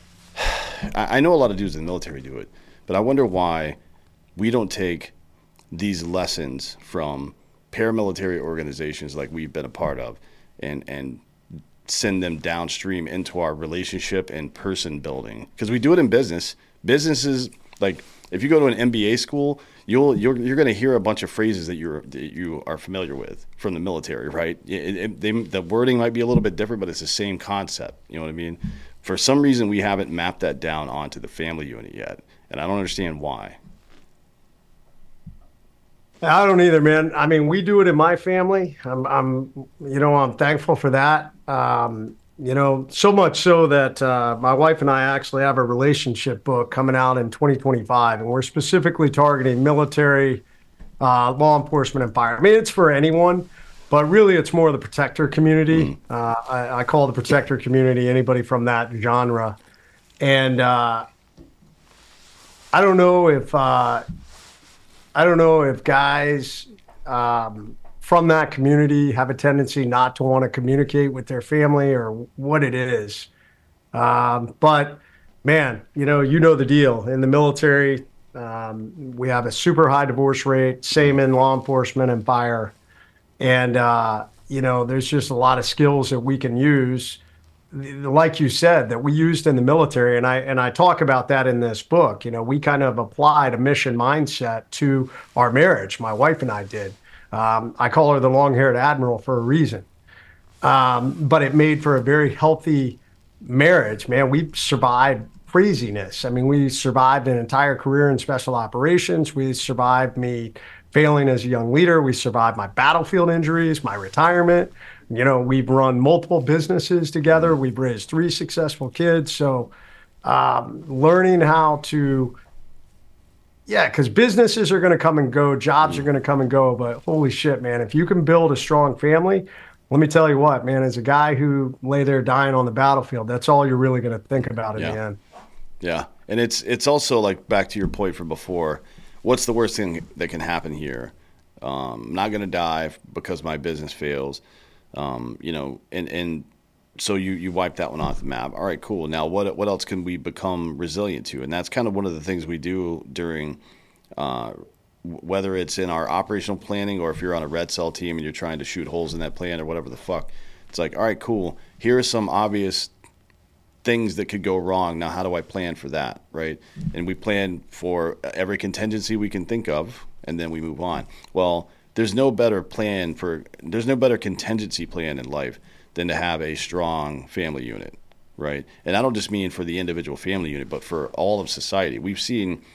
I know a lot of dudes in the military do it, but I wonder why we don't take these lessons from paramilitary organizations like we've been a part of, and send them downstream into our relationship and person building? Because we do it in business. Businesses, like if you go to an MBA school, you're going to hear a bunch of phrases that you are familiar with from the military, right? The wording might be a little bit different, but it's the same concept. You know what I mean? For some reason, we haven't mapped that down onto the family unit yet, and I don't understand why. I don't either, man. I mean, we do it in my family. I'm thankful for that. So much so that my wife and I actually have a relationship book coming out in 2025, and we're specifically targeting military, law enforcement, and fire. I mean, it's for anyone, but really it's more the protector community. I call the protector community anybody from that genre. And I don't know if guys from that community have a tendency not to want to communicate with their family or what it is. But man, you know the deal. In the military, we have a super high divorce rate, same in law enforcement and fire. And, there's just a lot of skills that we can use, like you said, that we used in the military. And I talk about that in this book. We kind of applied a mission mindset to our marriage. My wife and I did. I call her the long-haired admiral for a reason. But it made for a very healthy marriage, man. We survived craziness. I mean, we survived an entire career in special operations. We survived me failing as a young leader. We survived my battlefield injuries, my retirement. We've run multiple businesses together. We've raised 3 successful kids. So learning how to, because businesses are going to come and go, jobs are going to come and go, but holy shit, man, if you can build a strong family, let me tell you what, man, as a guy who lay there dying on the battlefield, that's all you're really going to think about in the end. Yeah. And it's also like back to your point from before, what's the worst thing that can happen here? I'm not going to die because my business fails. And so you wipe that one off the map. All right, cool. Now what else can we become resilient to? And that's kind of one of the things we do during, whether it's in our operational planning or if you're on a red cell team and you're trying to shoot holes in that plan or whatever the fuck. It's like, all right, cool. Here are some obvious things that could go wrong. Now, how do I plan for that, right? And we plan for every contingency we can think of, and then we move on. Well, there's no better contingency plan in life than to have a strong family unit, right? And I don't just mean for the individual family unit, but for all of society. We've seen,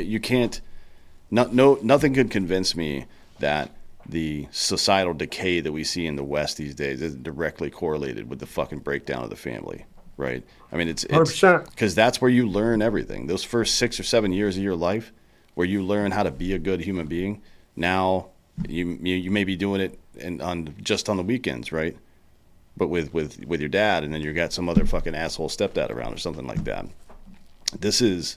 nothing could convince me that the societal decay that we see in the West these days is directly correlated with the fucking breakdown of the family, right? I mean, it's 100%, because that's where you learn everything. Those first 6 or 7 years of your life, where you learn how to be a good human being. Now you may be doing it just on the weekends, right? But with your dad, and then you got some other fucking asshole stepdad around or something like that. This is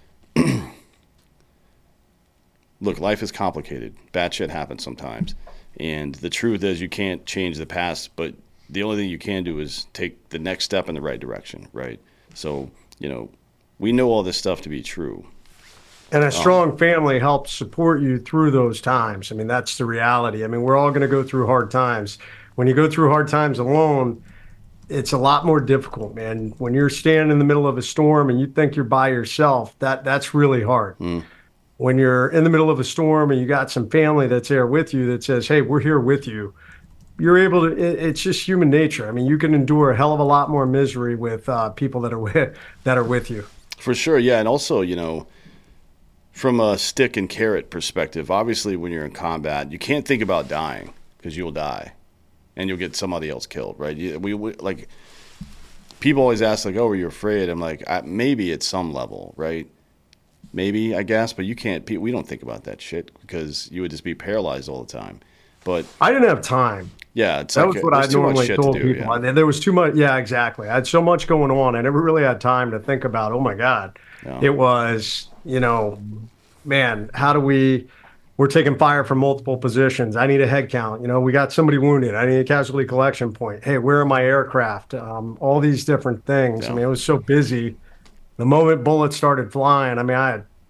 look, life is complicated. Bad shit happens sometimes, and the truth is you can't change the past, but the only thing you can do is take the next step in the right direction, right? So, we know all this stuff to be true. And a strong family helps support you through those times. I mean, that's the reality. I mean, we're all going to go through hard times. When you go through hard times alone, it's a lot more difficult, man. When you're standing in the middle of a storm and you think you're by yourself, that's really hard. When you're in the middle of a storm and you got some family that's there with you that says, hey, we're here with you, you're able to, it's just human nature. I mean, you can endure a hell of a lot more misery with people that are with you. For sure, yeah. And also, from a stick and carrot perspective, obviously when you're in combat, you can't think about dying because you'll die and you'll get somebody else killed, right? We like, people always ask, like, oh, are you afraid? I'm like, maybe at some level, right? Maybe, I guess, but you can't, we don't think about that shit because you would just be paralyzed all the time. But I didn't have time. Yeah, that was what I normally told people. Yeah. There was too much. Yeah, exactly. I had so much going on. I never really had time to think about, oh my God. Yeah. It was, man, we're taking fire from multiple positions. I need a head count. We got somebody wounded. I need a casualty collection point. Hey, where are my aircraft? All these different things. Yeah. I mean, it was so busy. The moment bullets started flying, I mean, I had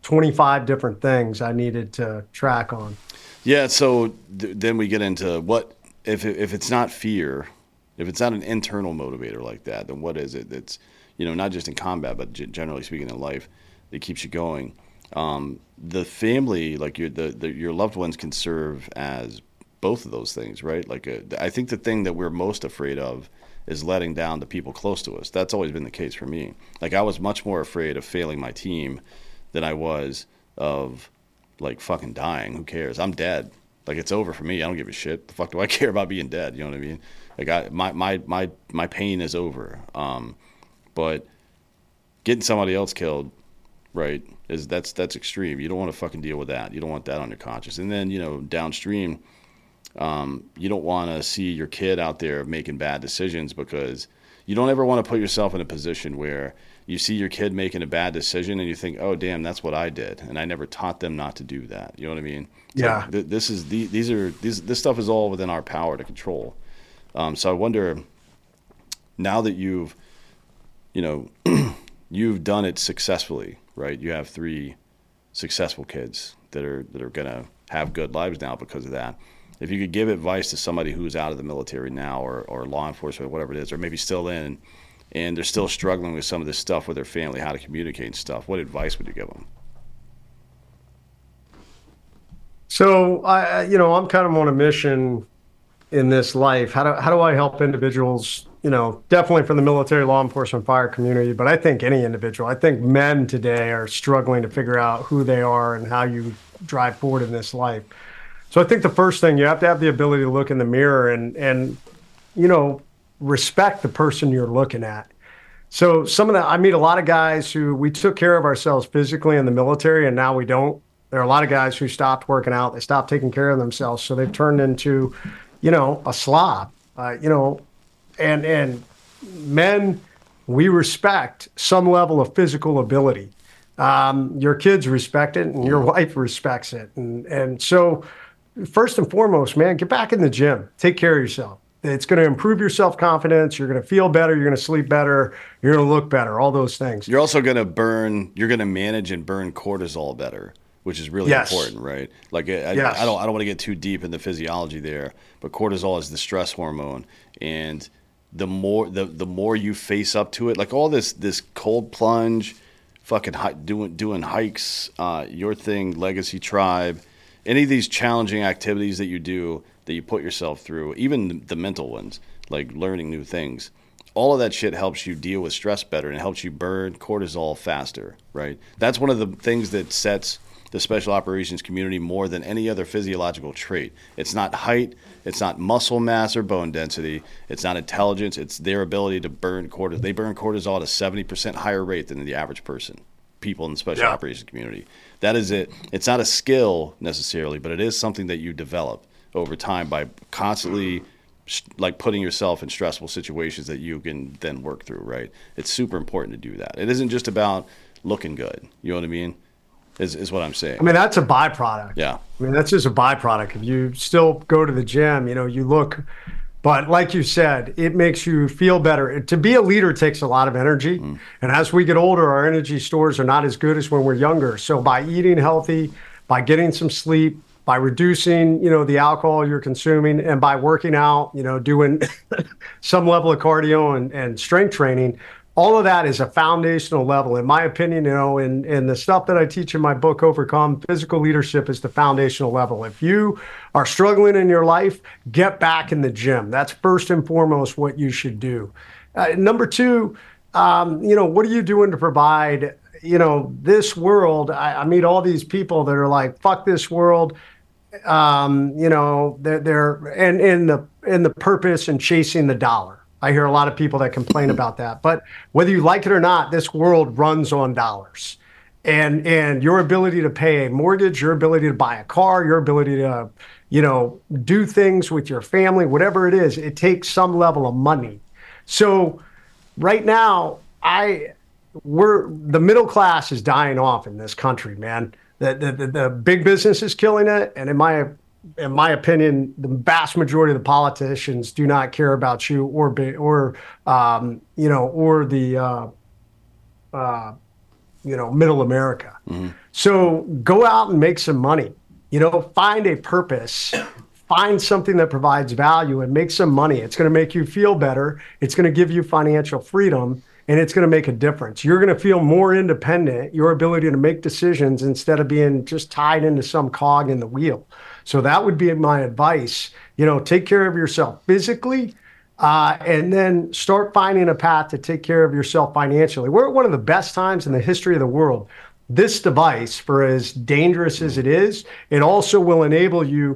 25 different things I needed to track on. Yeah. So then we get into what if it's not fear, if it's not an internal motivator like that, then what is it? That's not just in combat, but generally speaking in life, that keeps you going. The family, like your loved ones, can serve as both of those things, right? Like I think the thing that we're most afraid of is letting down the people close to us. That's always been the case for me. Like I was much more afraid of failing my team than I was of like fucking dying. Who cares? I'm dead. Like it's over for me. I don't give a shit. The fuck do I care about being dead? You know what I mean? Like my pain is over. But getting somebody else killed, right, that's extreme. You don't want to fucking deal with that. You don't want that on your conscience. And then, downstream, you don't want to see your kid out there making bad decisions, because you don't ever want to put yourself in a position where you see your kid making a bad decision and you think, oh, damn, that's what I did. And I never taught them not to do that. You know what I mean? Yeah. Like, this stuff is all within our power to control. So I wonder, now that you've done it successfully, right? You have 3 successful kids that are going to have good lives now because of that. If you could give advice to somebody who's out of the military now, or law enforcement, whatever it is, or maybe still in, and they're still struggling with some of this stuff with their family, how to communicate and stuff, what advice would you give them? So I'm kind of on a mission in this life. How do I help individuals? Definitely from the military, law enforcement, fire community, but I think any individual. I think men today are struggling to figure out who they are and how you drive forward in this life. So I think the first thing, you have to have the ability to look in the mirror and respect the person you're looking at. So I meet a lot of guys who we took care of ourselves physically in the military, and now we don't. There are a lot of guys who stopped working out. They stopped taking care of themselves. So they've turned into, a slob, and men, we respect some level of physical ability. Your kids respect it, and your wife respects it. And so first and foremost, man, get back in the gym. Take care of yourself. It's going to improve your self-confidence. You're going to feel better. You're going to sleep better. You're going to look better, all those things. You're also going to manage and burn cortisol better, which is really important, right? Like I don't want to get too deep in the physiology there, but cortisol is the stress hormone, and the more you face up to it, like all this cold plunge, fucking doing hikes, your thing, Legacy Tribe, any of these challenging activities that you do, that you put yourself through, even the mental ones, like learning new things, all of that shit helps you deal with stress better and helps you burn cortisol faster, right? That's one of the things that sets the special operations community more than any other physiological trait. It's not height, it's not muscle mass or bone density, it's not intelligence, it's their ability to burn cortisol. They burn cortisol at a 70% higher rate than the average person, people in the special operations community. That is it. It's not a skill necessarily, but it is something that you develop over time by constantly like putting yourself in stressful situations that you can then work through, right? It's super important to do that. It isn't just about looking good. You know what I mean? Is what I'm saying. I mean, that's a byproduct. Yeah. I mean, that's just a byproduct. If you still go to the gym, you look, but like you said, it makes you feel better. To be a leader takes a lot of energy. And as we get older, our energy stores are not as good as when we're younger. So by eating healthy, by getting some sleep, by reducing, the alcohol you're consuming, and by working out, doing some level of cardio and strength training, all of that is a foundational level. In my opinion, in the stuff that I teach in my book, Overcome, physical leadership is the foundational level. If you are struggling in your life, get back in the gym. That's first and foremost what you should do. Number 2, what are you doing to provide, this world? I meet all these people that are like, fuck this world. They're in the purpose and chasing the dollar. I hear a lot of people that complain about that. But whether you like it or not, this world runs on dollars. And your ability to pay a mortgage, your ability to buy a car, your ability to, do things with your family, whatever it is, it takes some level of money. So right now, the middle class is dying off in this country, man. The big business is killing it. And in my opinion, the vast majority of the politicians do not care about you or the middle America. So go out and make some money, find a purpose, find something that provides value and make some money. It's going to make you feel better. It's going to give you financial freedom, and it's going to make a difference. You're going to feel more independent, your ability to make decisions instead of being just tied into some cog in the wheel. So that would be my advice. Take care of yourself physically, and then start finding a path to take care of yourself financially. We're at one of the best times in the history of the world. This device, for as dangerous as it is, it also will enable you,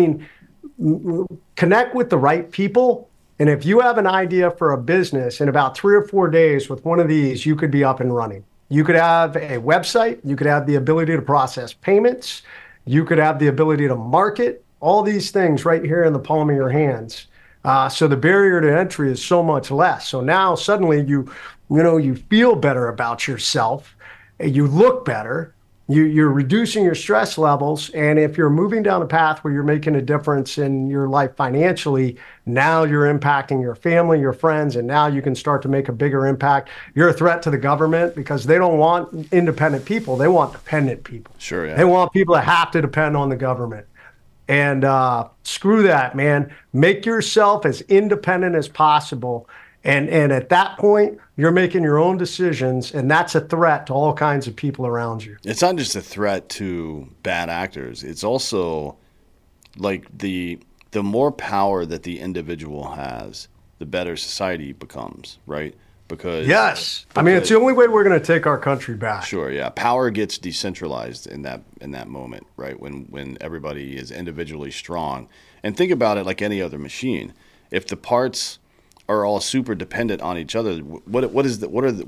connect with the right people. And if you have an idea for a business, in about 3 or 4 days with one of these, you could be up and running. You could have a website. You could have the ability to process payments. You could have the ability to market. All these things right here in the palm of your hands. So the barrier to entry is so much less. So now suddenly you feel better about yourself. You look better. You're reducing your stress levels. And if you're moving down a path where you're making a difference in your life financially, now you're impacting your family, your friends, and now you can start to make a bigger impact. You're a threat to the government because they don't want independent people. They want dependent people. Sure, yeah. They want people that have to depend on the government. And screw that, man. Make yourself as independent as possible. And at that point, you're making your own decisions, and that's a threat to all kinds of people around you. It's not just a threat to bad actors. It's also like the more power that the individual has, the better society becomes, right? Because it's the only way we're going to take our country back. Sure, yeah. Power gets decentralized in that moment, right? When everybody is individually strong. And think about it like any other machine. If the parts are all super dependent on each other, what is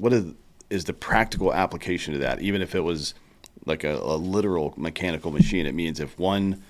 the practical application to that? Even if it was like a literal mechanical machine, it means if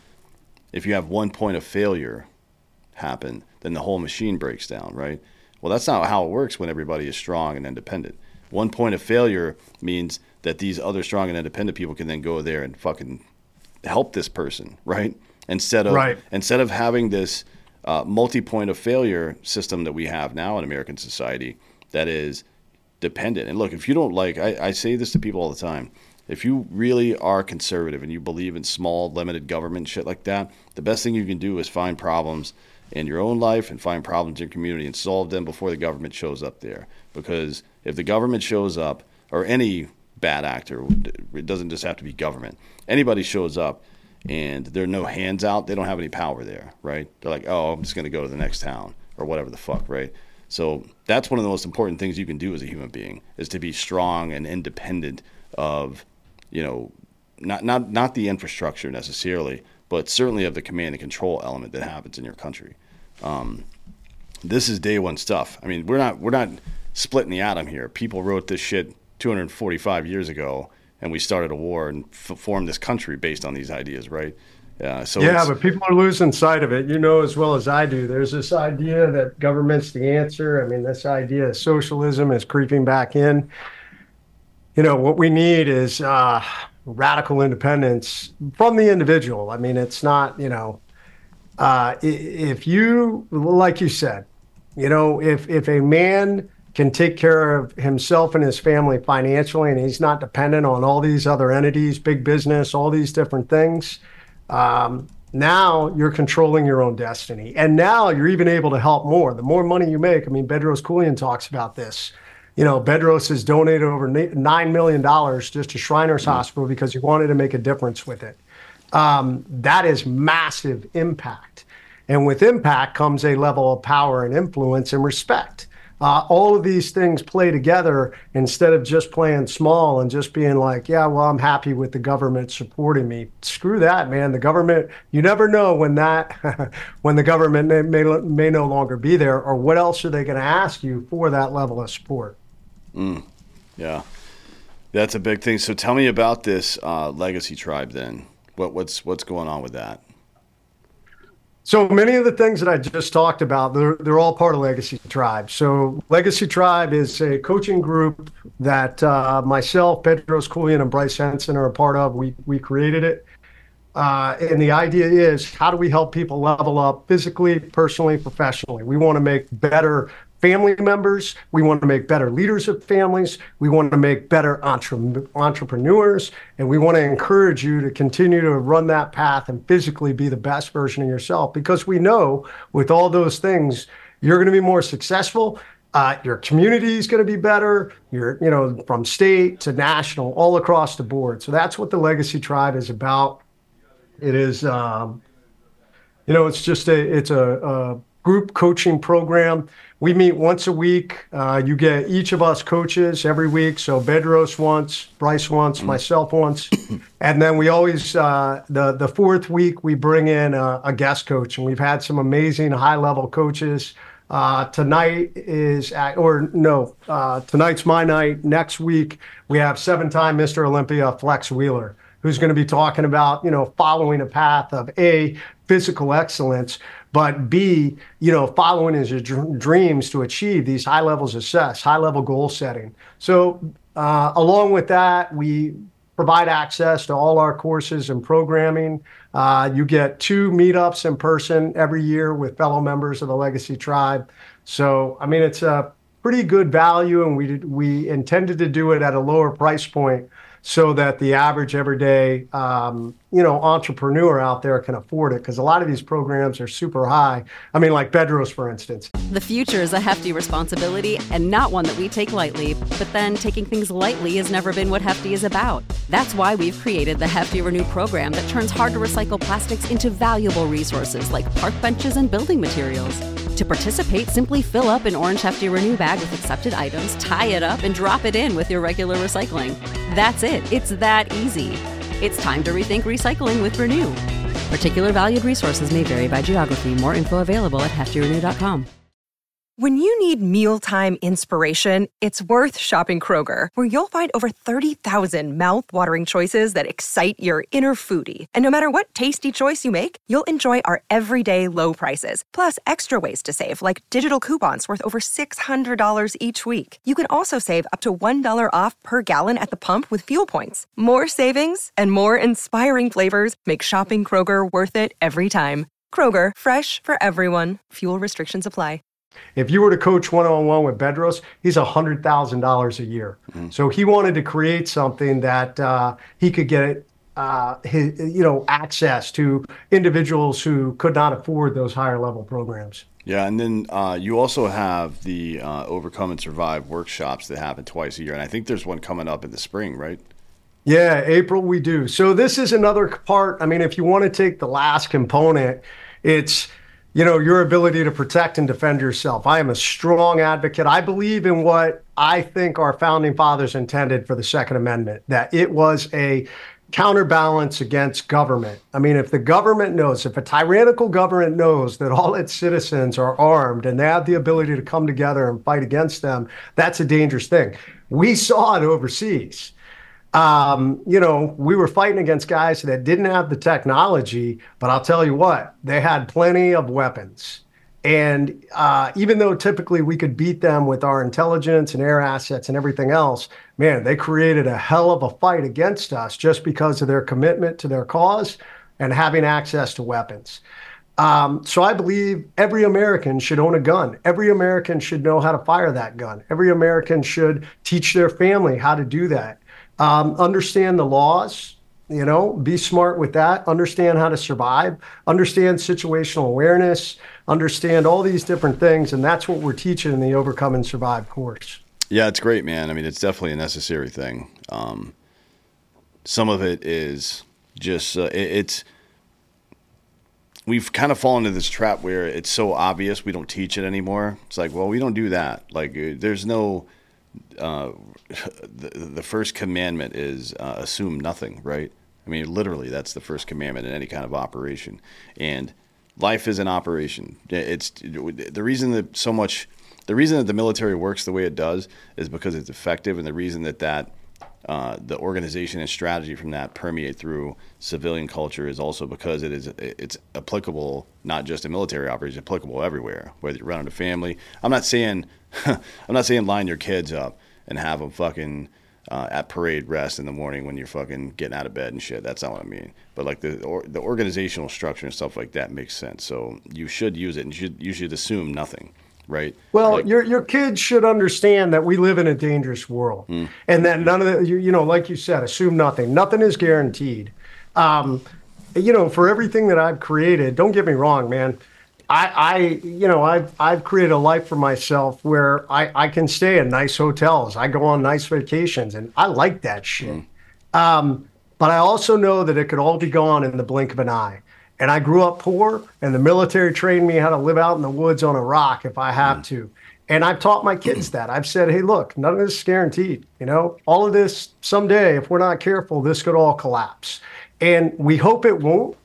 you have one point of failure happen, then the whole machine breaks down, right? Well, that's not how it works when everybody is strong and independent. One point of failure means that these other strong and independent people can then go there and fucking help this person, right? Instead of having this multi-point of failure system that we have now in American society that is dependent. And look, if you don't I say this to people all the time, if you really are conservative and you believe in small, limited government shit like that, the best thing you can do is find problems in your own life and find problems in your community and solve them before the government shows up there. Because if the government shows up, or any bad actor, it doesn't just have to be government, anybody shows up and there are no hands out, they don't have any power there, right? They're like, oh, I'm just going to go to the next town or whatever the fuck, right? So that's one of the most important things you can do as a human being, is to be strong and independent of, not the infrastructure necessarily, but certainly of the command and control element that happens in your country. This is day one stuff. I mean, we're not splitting the atom here. People wrote this shit 245 years ago, and we started a war and formed this country based on these ideas, right? But people are losing sight of it. You know as well as I do, there's this idea that government's the answer. I mean, this idea of socialism is creeping back in. What we need is radical independence from the individual. I mean, it's not, if you, like you said, if a man can take care of himself and his family financially, and he's not dependent on all these other entities, big business, all these different things, now you're controlling your own destiny. And now you're even able to help more. The more money you make, I mean, Bedros Keuilian talks about this. Bedros has donated over $9 million just to Shriners Hospital because he wanted to make a difference with it. That is massive impact. And with impact comes a level of power and influence and respect. All of these things play together instead of just playing small and just being like, yeah, well, I'm happy with the government supporting me. Screw that, man. The government, you never know when the government may no longer be there, or what else are they going to ask you for that level of support. Yeah, that's a big thing. So tell me about this Legacy Tribe then. What's going on with that? So many of the things that I just talked about, they're all part of Legacy Tribe. So Legacy Tribe is a coaching group that myself, Bedros Keuilian, and Bryce Henson are a part of. We created it. And the idea is, how do we help people level up physically, personally, professionally? We want to make better family members. We want to make better leaders of families. We want to make better entrepreneurs. And we want to encourage you to continue to run that path and physically be the best version of yourself, because we know with all those things, you're going to be more successful. Your community is going to be better. From state to national, all across the board. So that's what the Legacy Tribe is about. It is, it's a group coaching program. We meet once a week. You get each of us coaches every week. So Bedros once, Bryce once, myself once. And then we always, the fourth week, we bring in a guest coach. And we've had some amazing high-level coaches. Tonight's my night. Next week, we have 7-time Mr. Olympia, Flex Wheeler, who's going to be talking about, following a path of A, physical excellence, but B, following his dreams to achieve these high levels of success, high level goal setting. So along with that, we provide access to all our courses and programming. You get 2 meetups in person every year with fellow members of the Legacy Tribe. So, it's a pretty good value, and we intended to do it at a lower price point so that the average everyday, entrepreneur out there can afford it, because a lot of these programs are super high. Like Bedros, for instance. The future is a hefty responsibility and not one that we take lightly, but then taking things lightly has never been what Hefty is about. That's why we've created the Hefty Renew program that turns hard-to-recycle plastics into valuable resources like park benches and building materials. To participate, simply fill up an orange Hefty Renew bag with accepted items, tie it up, and drop it in with your regular recycling. That's it. It's that easy. It's time to rethink recycling with Renew. Particular valued resources may vary by geography. More info available at heftyrenew.com. When you need mealtime inspiration, it's worth shopping Kroger, where you'll find over 30,000 mouth-watering choices that excite your inner foodie. And no matter what tasty choice you make, you'll enjoy our everyday low prices, plus extra ways to save, like digital coupons worth over $600 each week. You can also save up to $1 off per gallon at the pump with fuel points. More savings and more inspiring flavors make shopping Kroger worth it every time. Kroger, fresh for everyone. Fuel restrictions apply. If you were to coach one-on-one with Bedros, he's $100,000 a year. Mm-hmm. So he wanted to create something that he could get access to individuals who could not afford those higher level programs. Yeah, and then you also have the Overcome and Survive workshops that happen twice a year, and I think there's one coming up in the spring, right? Yeah, April we do. So this is another part. If you want to take the last component, it's your ability to protect and defend yourself. I am a strong advocate. I believe in what I think our founding fathers intended for the Second Amendment, that it was a counterbalance against government. If the government knows, if a tyrannical government knows that all its citizens are armed and they have the ability to come together and fight against them, that's a dangerous thing. We saw it overseas. We were fighting against guys that didn't have the technology, but I'll tell you what, they had plenty of weapons. And even though typically we could beat them with our intelligence and air assets and everything else, man, they created a hell of a fight against us just because of their commitment to their cause and having access to weapons. So I believe every American should own a gun. Every American should know how to fire that gun. Every American should teach their family how to do that. Understand the laws, be smart with that, understand how to survive, understand situational awareness, understand all these different things. And that's what we're teaching in the Overcome and Survive course. Yeah, it's great, man. It's definitely a necessary thing. Some of it is just, we've kind of fallen into this trap where it's so obvious we don't teach it anymore. It's like, well, we don't do that. Like, there's no... the first commandment is assume nothing, right? Literally, that's the first commandment in any kind of operation. And life is an operation. It's the reason that the military works the way it does is because it's effective, and the reason that the organization and strategy from that permeate through civilian culture is also because it's applicable not just in military operations, applicable everywhere. Whether you're running a family, I'm not saying line your kids up and have them fucking at parade rest in the morning when you're fucking getting out of bed and shit. That's not what I mean. But like the organizational structure and stuff like that makes sense. So you should use it, and you should assume nothing, right? Well, like, your kids should understand that we live in a dangerous world, and that none of the, you know, like you said, assume nothing. Nothing is guaranteed. You know, for everything that I've created, don't get me wrong, man. I've created a life for myself where I can stay in nice hotels. I go on nice vacations, and I like that shit. But I also know that it could all be gone in the blink of an eye. And I grew up poor, and the military trained me how to live out in the woods on a rock if I have to. And I've taught my kids that. I've said, hey, look, none of this is guaranteed. You know, all of this someday, if we're not careful, this could all collapse. And we hope it won't.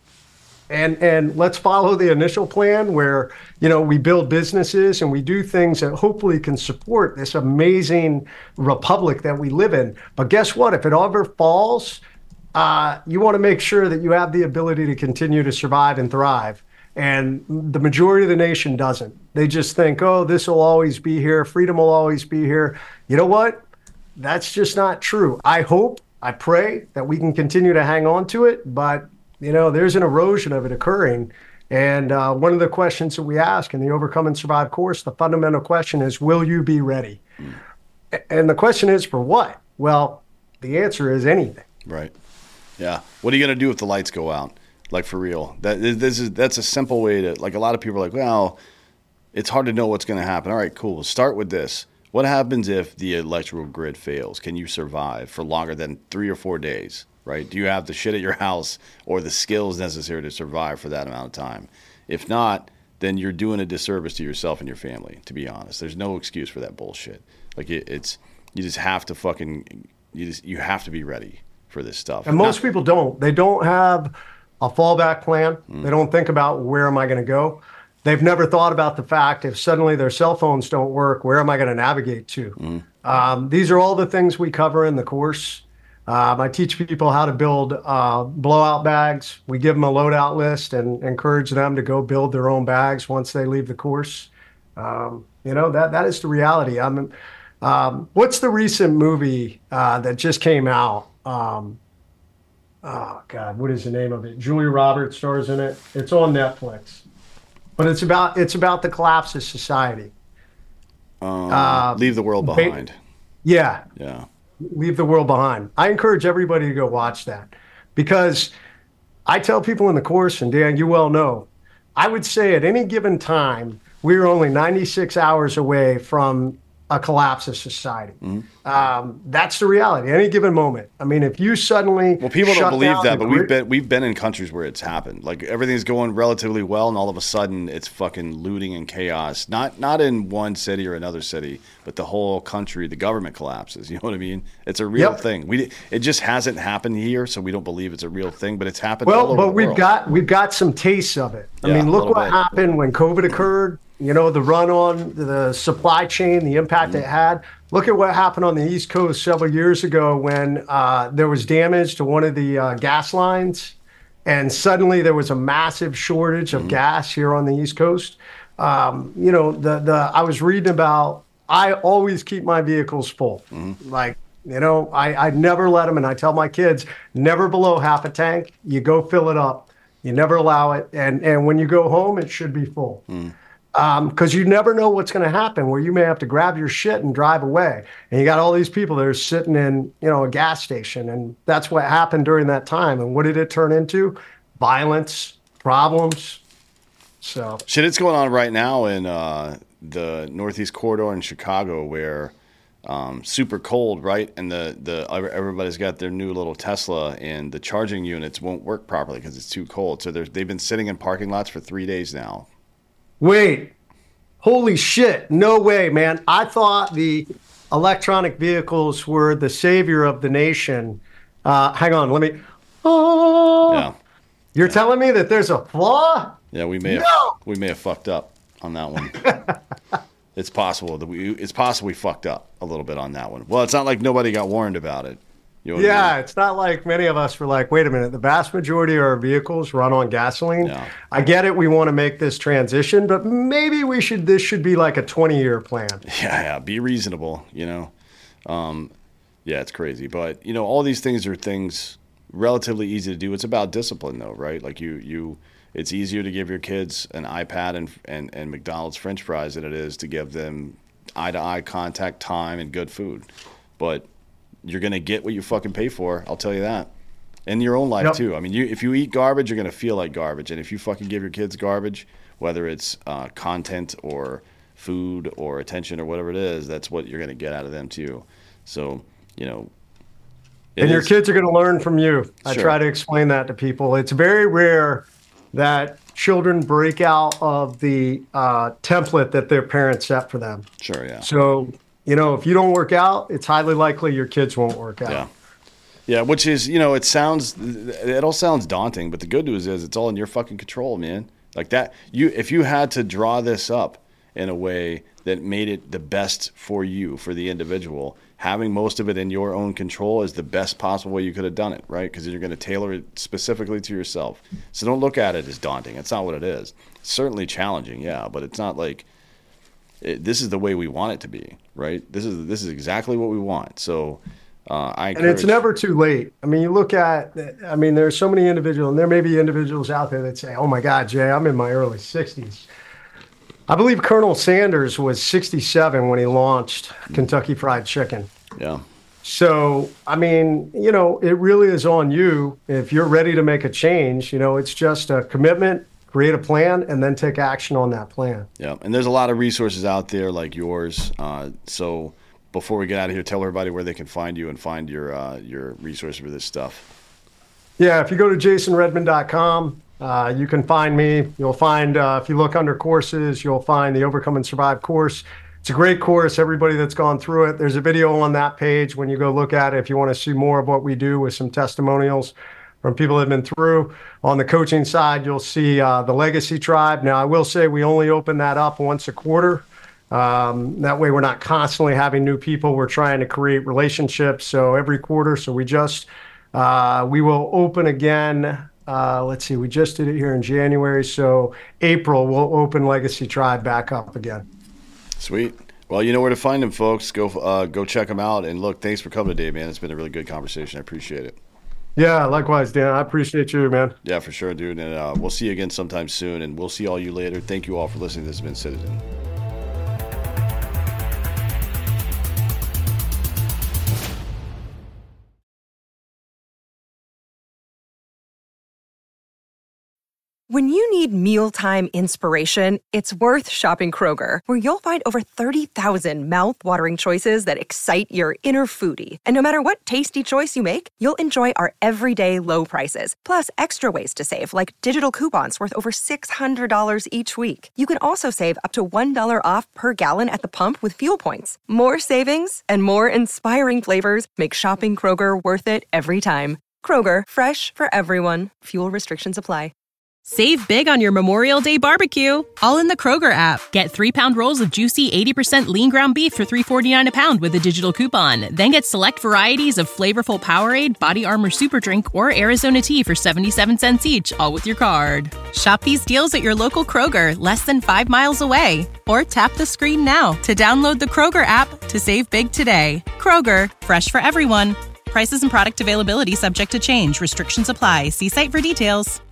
And let's follow the initial plan where, you know, we build businesses and we do things that hopefully can support this amazing republic that we live in. But guess what? If it ever falls, you want to make sure that you have the ability to continue to survive and thrive. And the majority of the nation doesn't. They just think, oh, this will always be here. Freedom will always be here. You know what? That's just not true. I hope, I pray that we can continue to hang on to it. But, you know, there's an erosion of it occurring. And one of the questions that we ask in the Overcome and Survive course, the fundamental question is, will you be ready? And the question is for what? Well, the answer is anything. Right. Yeah. What are you going to do if the lights go out? Like, for real. That's a simple way to, like, a lot of people are like, well, it's hard to know what's going to happen. All right, cool. Start with this. What happens if the electrical grid fails? Can you survive for longer than 3 or 4 days? Right? Do you have the shit at your house or the skills necessary to survive for that amount of time? If not, then you're doing a disservice to yourself and your family, to be honest. There's no excuse for that bullshit. Like, it's you just have to fucking you have to be ready for this stuff. And most people don't. They don't have a fallback plan. They don't think about, where am I going to go? They've never thought about the fact, if suddenly their cell phones don't work, where am I going to navigate to? These are all the things we cover in the course. I teach people how to build blowout bags. We give them a loadout list and encourage them to go build their own bags once they leave the course. You know, that is the reality. What's the recent movie that just came out? Oh, God, what is the name of it? Julia Roberts stars in it. It's on Netflix. But it's about the collapse of society. Leave the World Behind. Yeah. Yeah. Leave the World Behind. I encourage everybody to go watch that, because I tell people in the course, and Dan, you well know, I would say at any given time, we're only 96 hours away from a collapse of society. That's the reality. Any given moment. I mean, if you suddenly people don't believe that, but grid, we've been in countries where it's happened. Like, everything's going relatively well, and all of a sudden it's fucking looting and chaos. Not in one city or another city, but the whole country. The government collapses. You know what I mean? It's a real thing. It just hasn't happened here, so we don't believe it's a real thing. But it's happened. All over the world. we've got some tastes of it. I mean, look what happened when COVID occurred. You know, the run on the supply chain, the impact it had. Look at what happened on the East Coast several years ago when there was damage to one of the gas lines, and suddenly there was a massive shortage of gas here on the East Coast. You know, I was reading about, I always keep my vehicles full. Like, you know, I never let them, and I tell my kids, never below half a tank. You go fill it up. You never allow it. And when you go home, it should be full. Because you never know what's going to happen, where you may have to grab your shit and drive away. And you got all these people that are sitting in, you know, a gas station. And that's what happened during that time. And what did it turn into? Violence, problems. So shit, it's going on right now in the Northeast Corridor in Chicago, where super cold, right? And the everybody's got their new little Tesla, and the charging units won't work properly because it's too cold. So they've been sitting in parking lots for 3 days now. Wait, holy shit. No way, man. I thought the electronic vehicles were the savior of the nation. Hang on, let me. Oh, yeah. You're telling me that there's a flaw? Yeah, we may have fucked up on that one. It's possible we fucked up a little bit on that one. Well, it's not like nobody got warned about it. You know what I mean? It's not like many of us were like, wait a minute, the vast majority of our vehicles run on gasoline. Yeah. I get it, we want to make this transition, but maybe this should be like a 20-year plan. Yeah, be reasonable, you know. Yeah, it's crazy. But, you know, all these things are things relatively easy to do. It's about discipline, though, right? Like it's easier to give your kids an iPad and McDonald's French fries than it is to give them eye-to-eye contact, time, and good food. But you're going to get what you fucking pay for, I'll tell you that. In your own life, too. I mean, if you eat garbage, you're going to feel like garbage. And if you fucking give your kids garbage, whether it's content or food or attention or whatever it is, that's what you're going to get out of them, too. So, you know. And your kids are going to learn from you. Sure. I try to explain that to people. It's very rare that children break out of the template that their parents set for them. Sure, yeah. So, you know, if you don't work out, it's highly likely your kids won't work out. Yeah. Yeah, which is, you know, it all sounds daunting, but the good news is it's all in your fucking control, man. Like that, if you had to draw this up in a way that made it the best for you, for the individual, having most of it in your own control is the best possible way you could have done it, right? Because you're going to tailor it specifically to yourself. So don't look at it as daunting. It's not what it is. It's certainly challenging, yeah, but it's not like this is the way we want it to be, right? This is exactly what we want. So I encourage. And it's never too late. I mean, you look at, there's so many individuals, and there may be individuals out there that say, oh my God, Jay, I'm in my early 60s. I believe Colonel Sanders was 67 when he launched Kentucky Fried Chicken. Yeah. So, I mean, you know, it really is on you. If you're ready to make a change, you know, it's just a commitment, create a plan, and then take action on that plan. Yeah. And there's a lot of resources out there like yours. So before we get out of here, tell everybody where they can find you and find your resources for this stuff. Yeah. If you go to jasonredman.com, you can find me. You'll find, if you look under courses, you'll find the Overcome and Survive course. It's a great course. Everybody that's gone through it, there's a video on that page when you go look at it. If you want to see more of what we do with some testimonials from people that have been through. On the coaching side, you'll see the Legacy Tribe. Now, I will say we only open that up once a quarter. That way we're not constantly having new people. We're trying to create relationships. So every quarter. So we will open again. Let's see, we just did it here in January. So April, we'll open Legacy Tribe back up again. Sweet. Well, you know where to find them, folks. Go check them out. And look, thanks for coming today, man. It's been a really good conversation. I appreciate it. Yeah, likewise, Dan. I appreciate you, man. Yeah, for sure, dude. And we'll see you again sometime soon. And we'll see all you later. Thank you all for listening. This has been Citizen. When you need mealtime inspiration, it's worth shopping Kroger, where you'll find over 30,000 mouth-watering choices that excite your inner foodie. And no matter what tasty choice you make, you'll enjoy our everyday low prices, plus extra ways to save, like digital coupons worth over $600 each week. You can also save up to $1 off per gallon at the pump with fuel points. More savings and more inspiring flavors make shopping Kroger worth it every time. Kroger, fresh for everyone. Fuel restrictions apply. Save big on your Memorial Day barbecue, all in the Kroger app. Get 3-pound rolls of juicy 80% lean ground beef for $3.49 a pound with a digital coupon. Then get select varieties of flavorful Powerade, Body Armor Super Drink, or Arizona tea for 77 cents each, all with your card. Shop these deals at your local Kroger, less than 5 miles away. Or tap the screen now to download the Kroger app to save big today. Kroger, fresh for everyone. Prices and product availability subject to change. Restrictions apply. See site for details.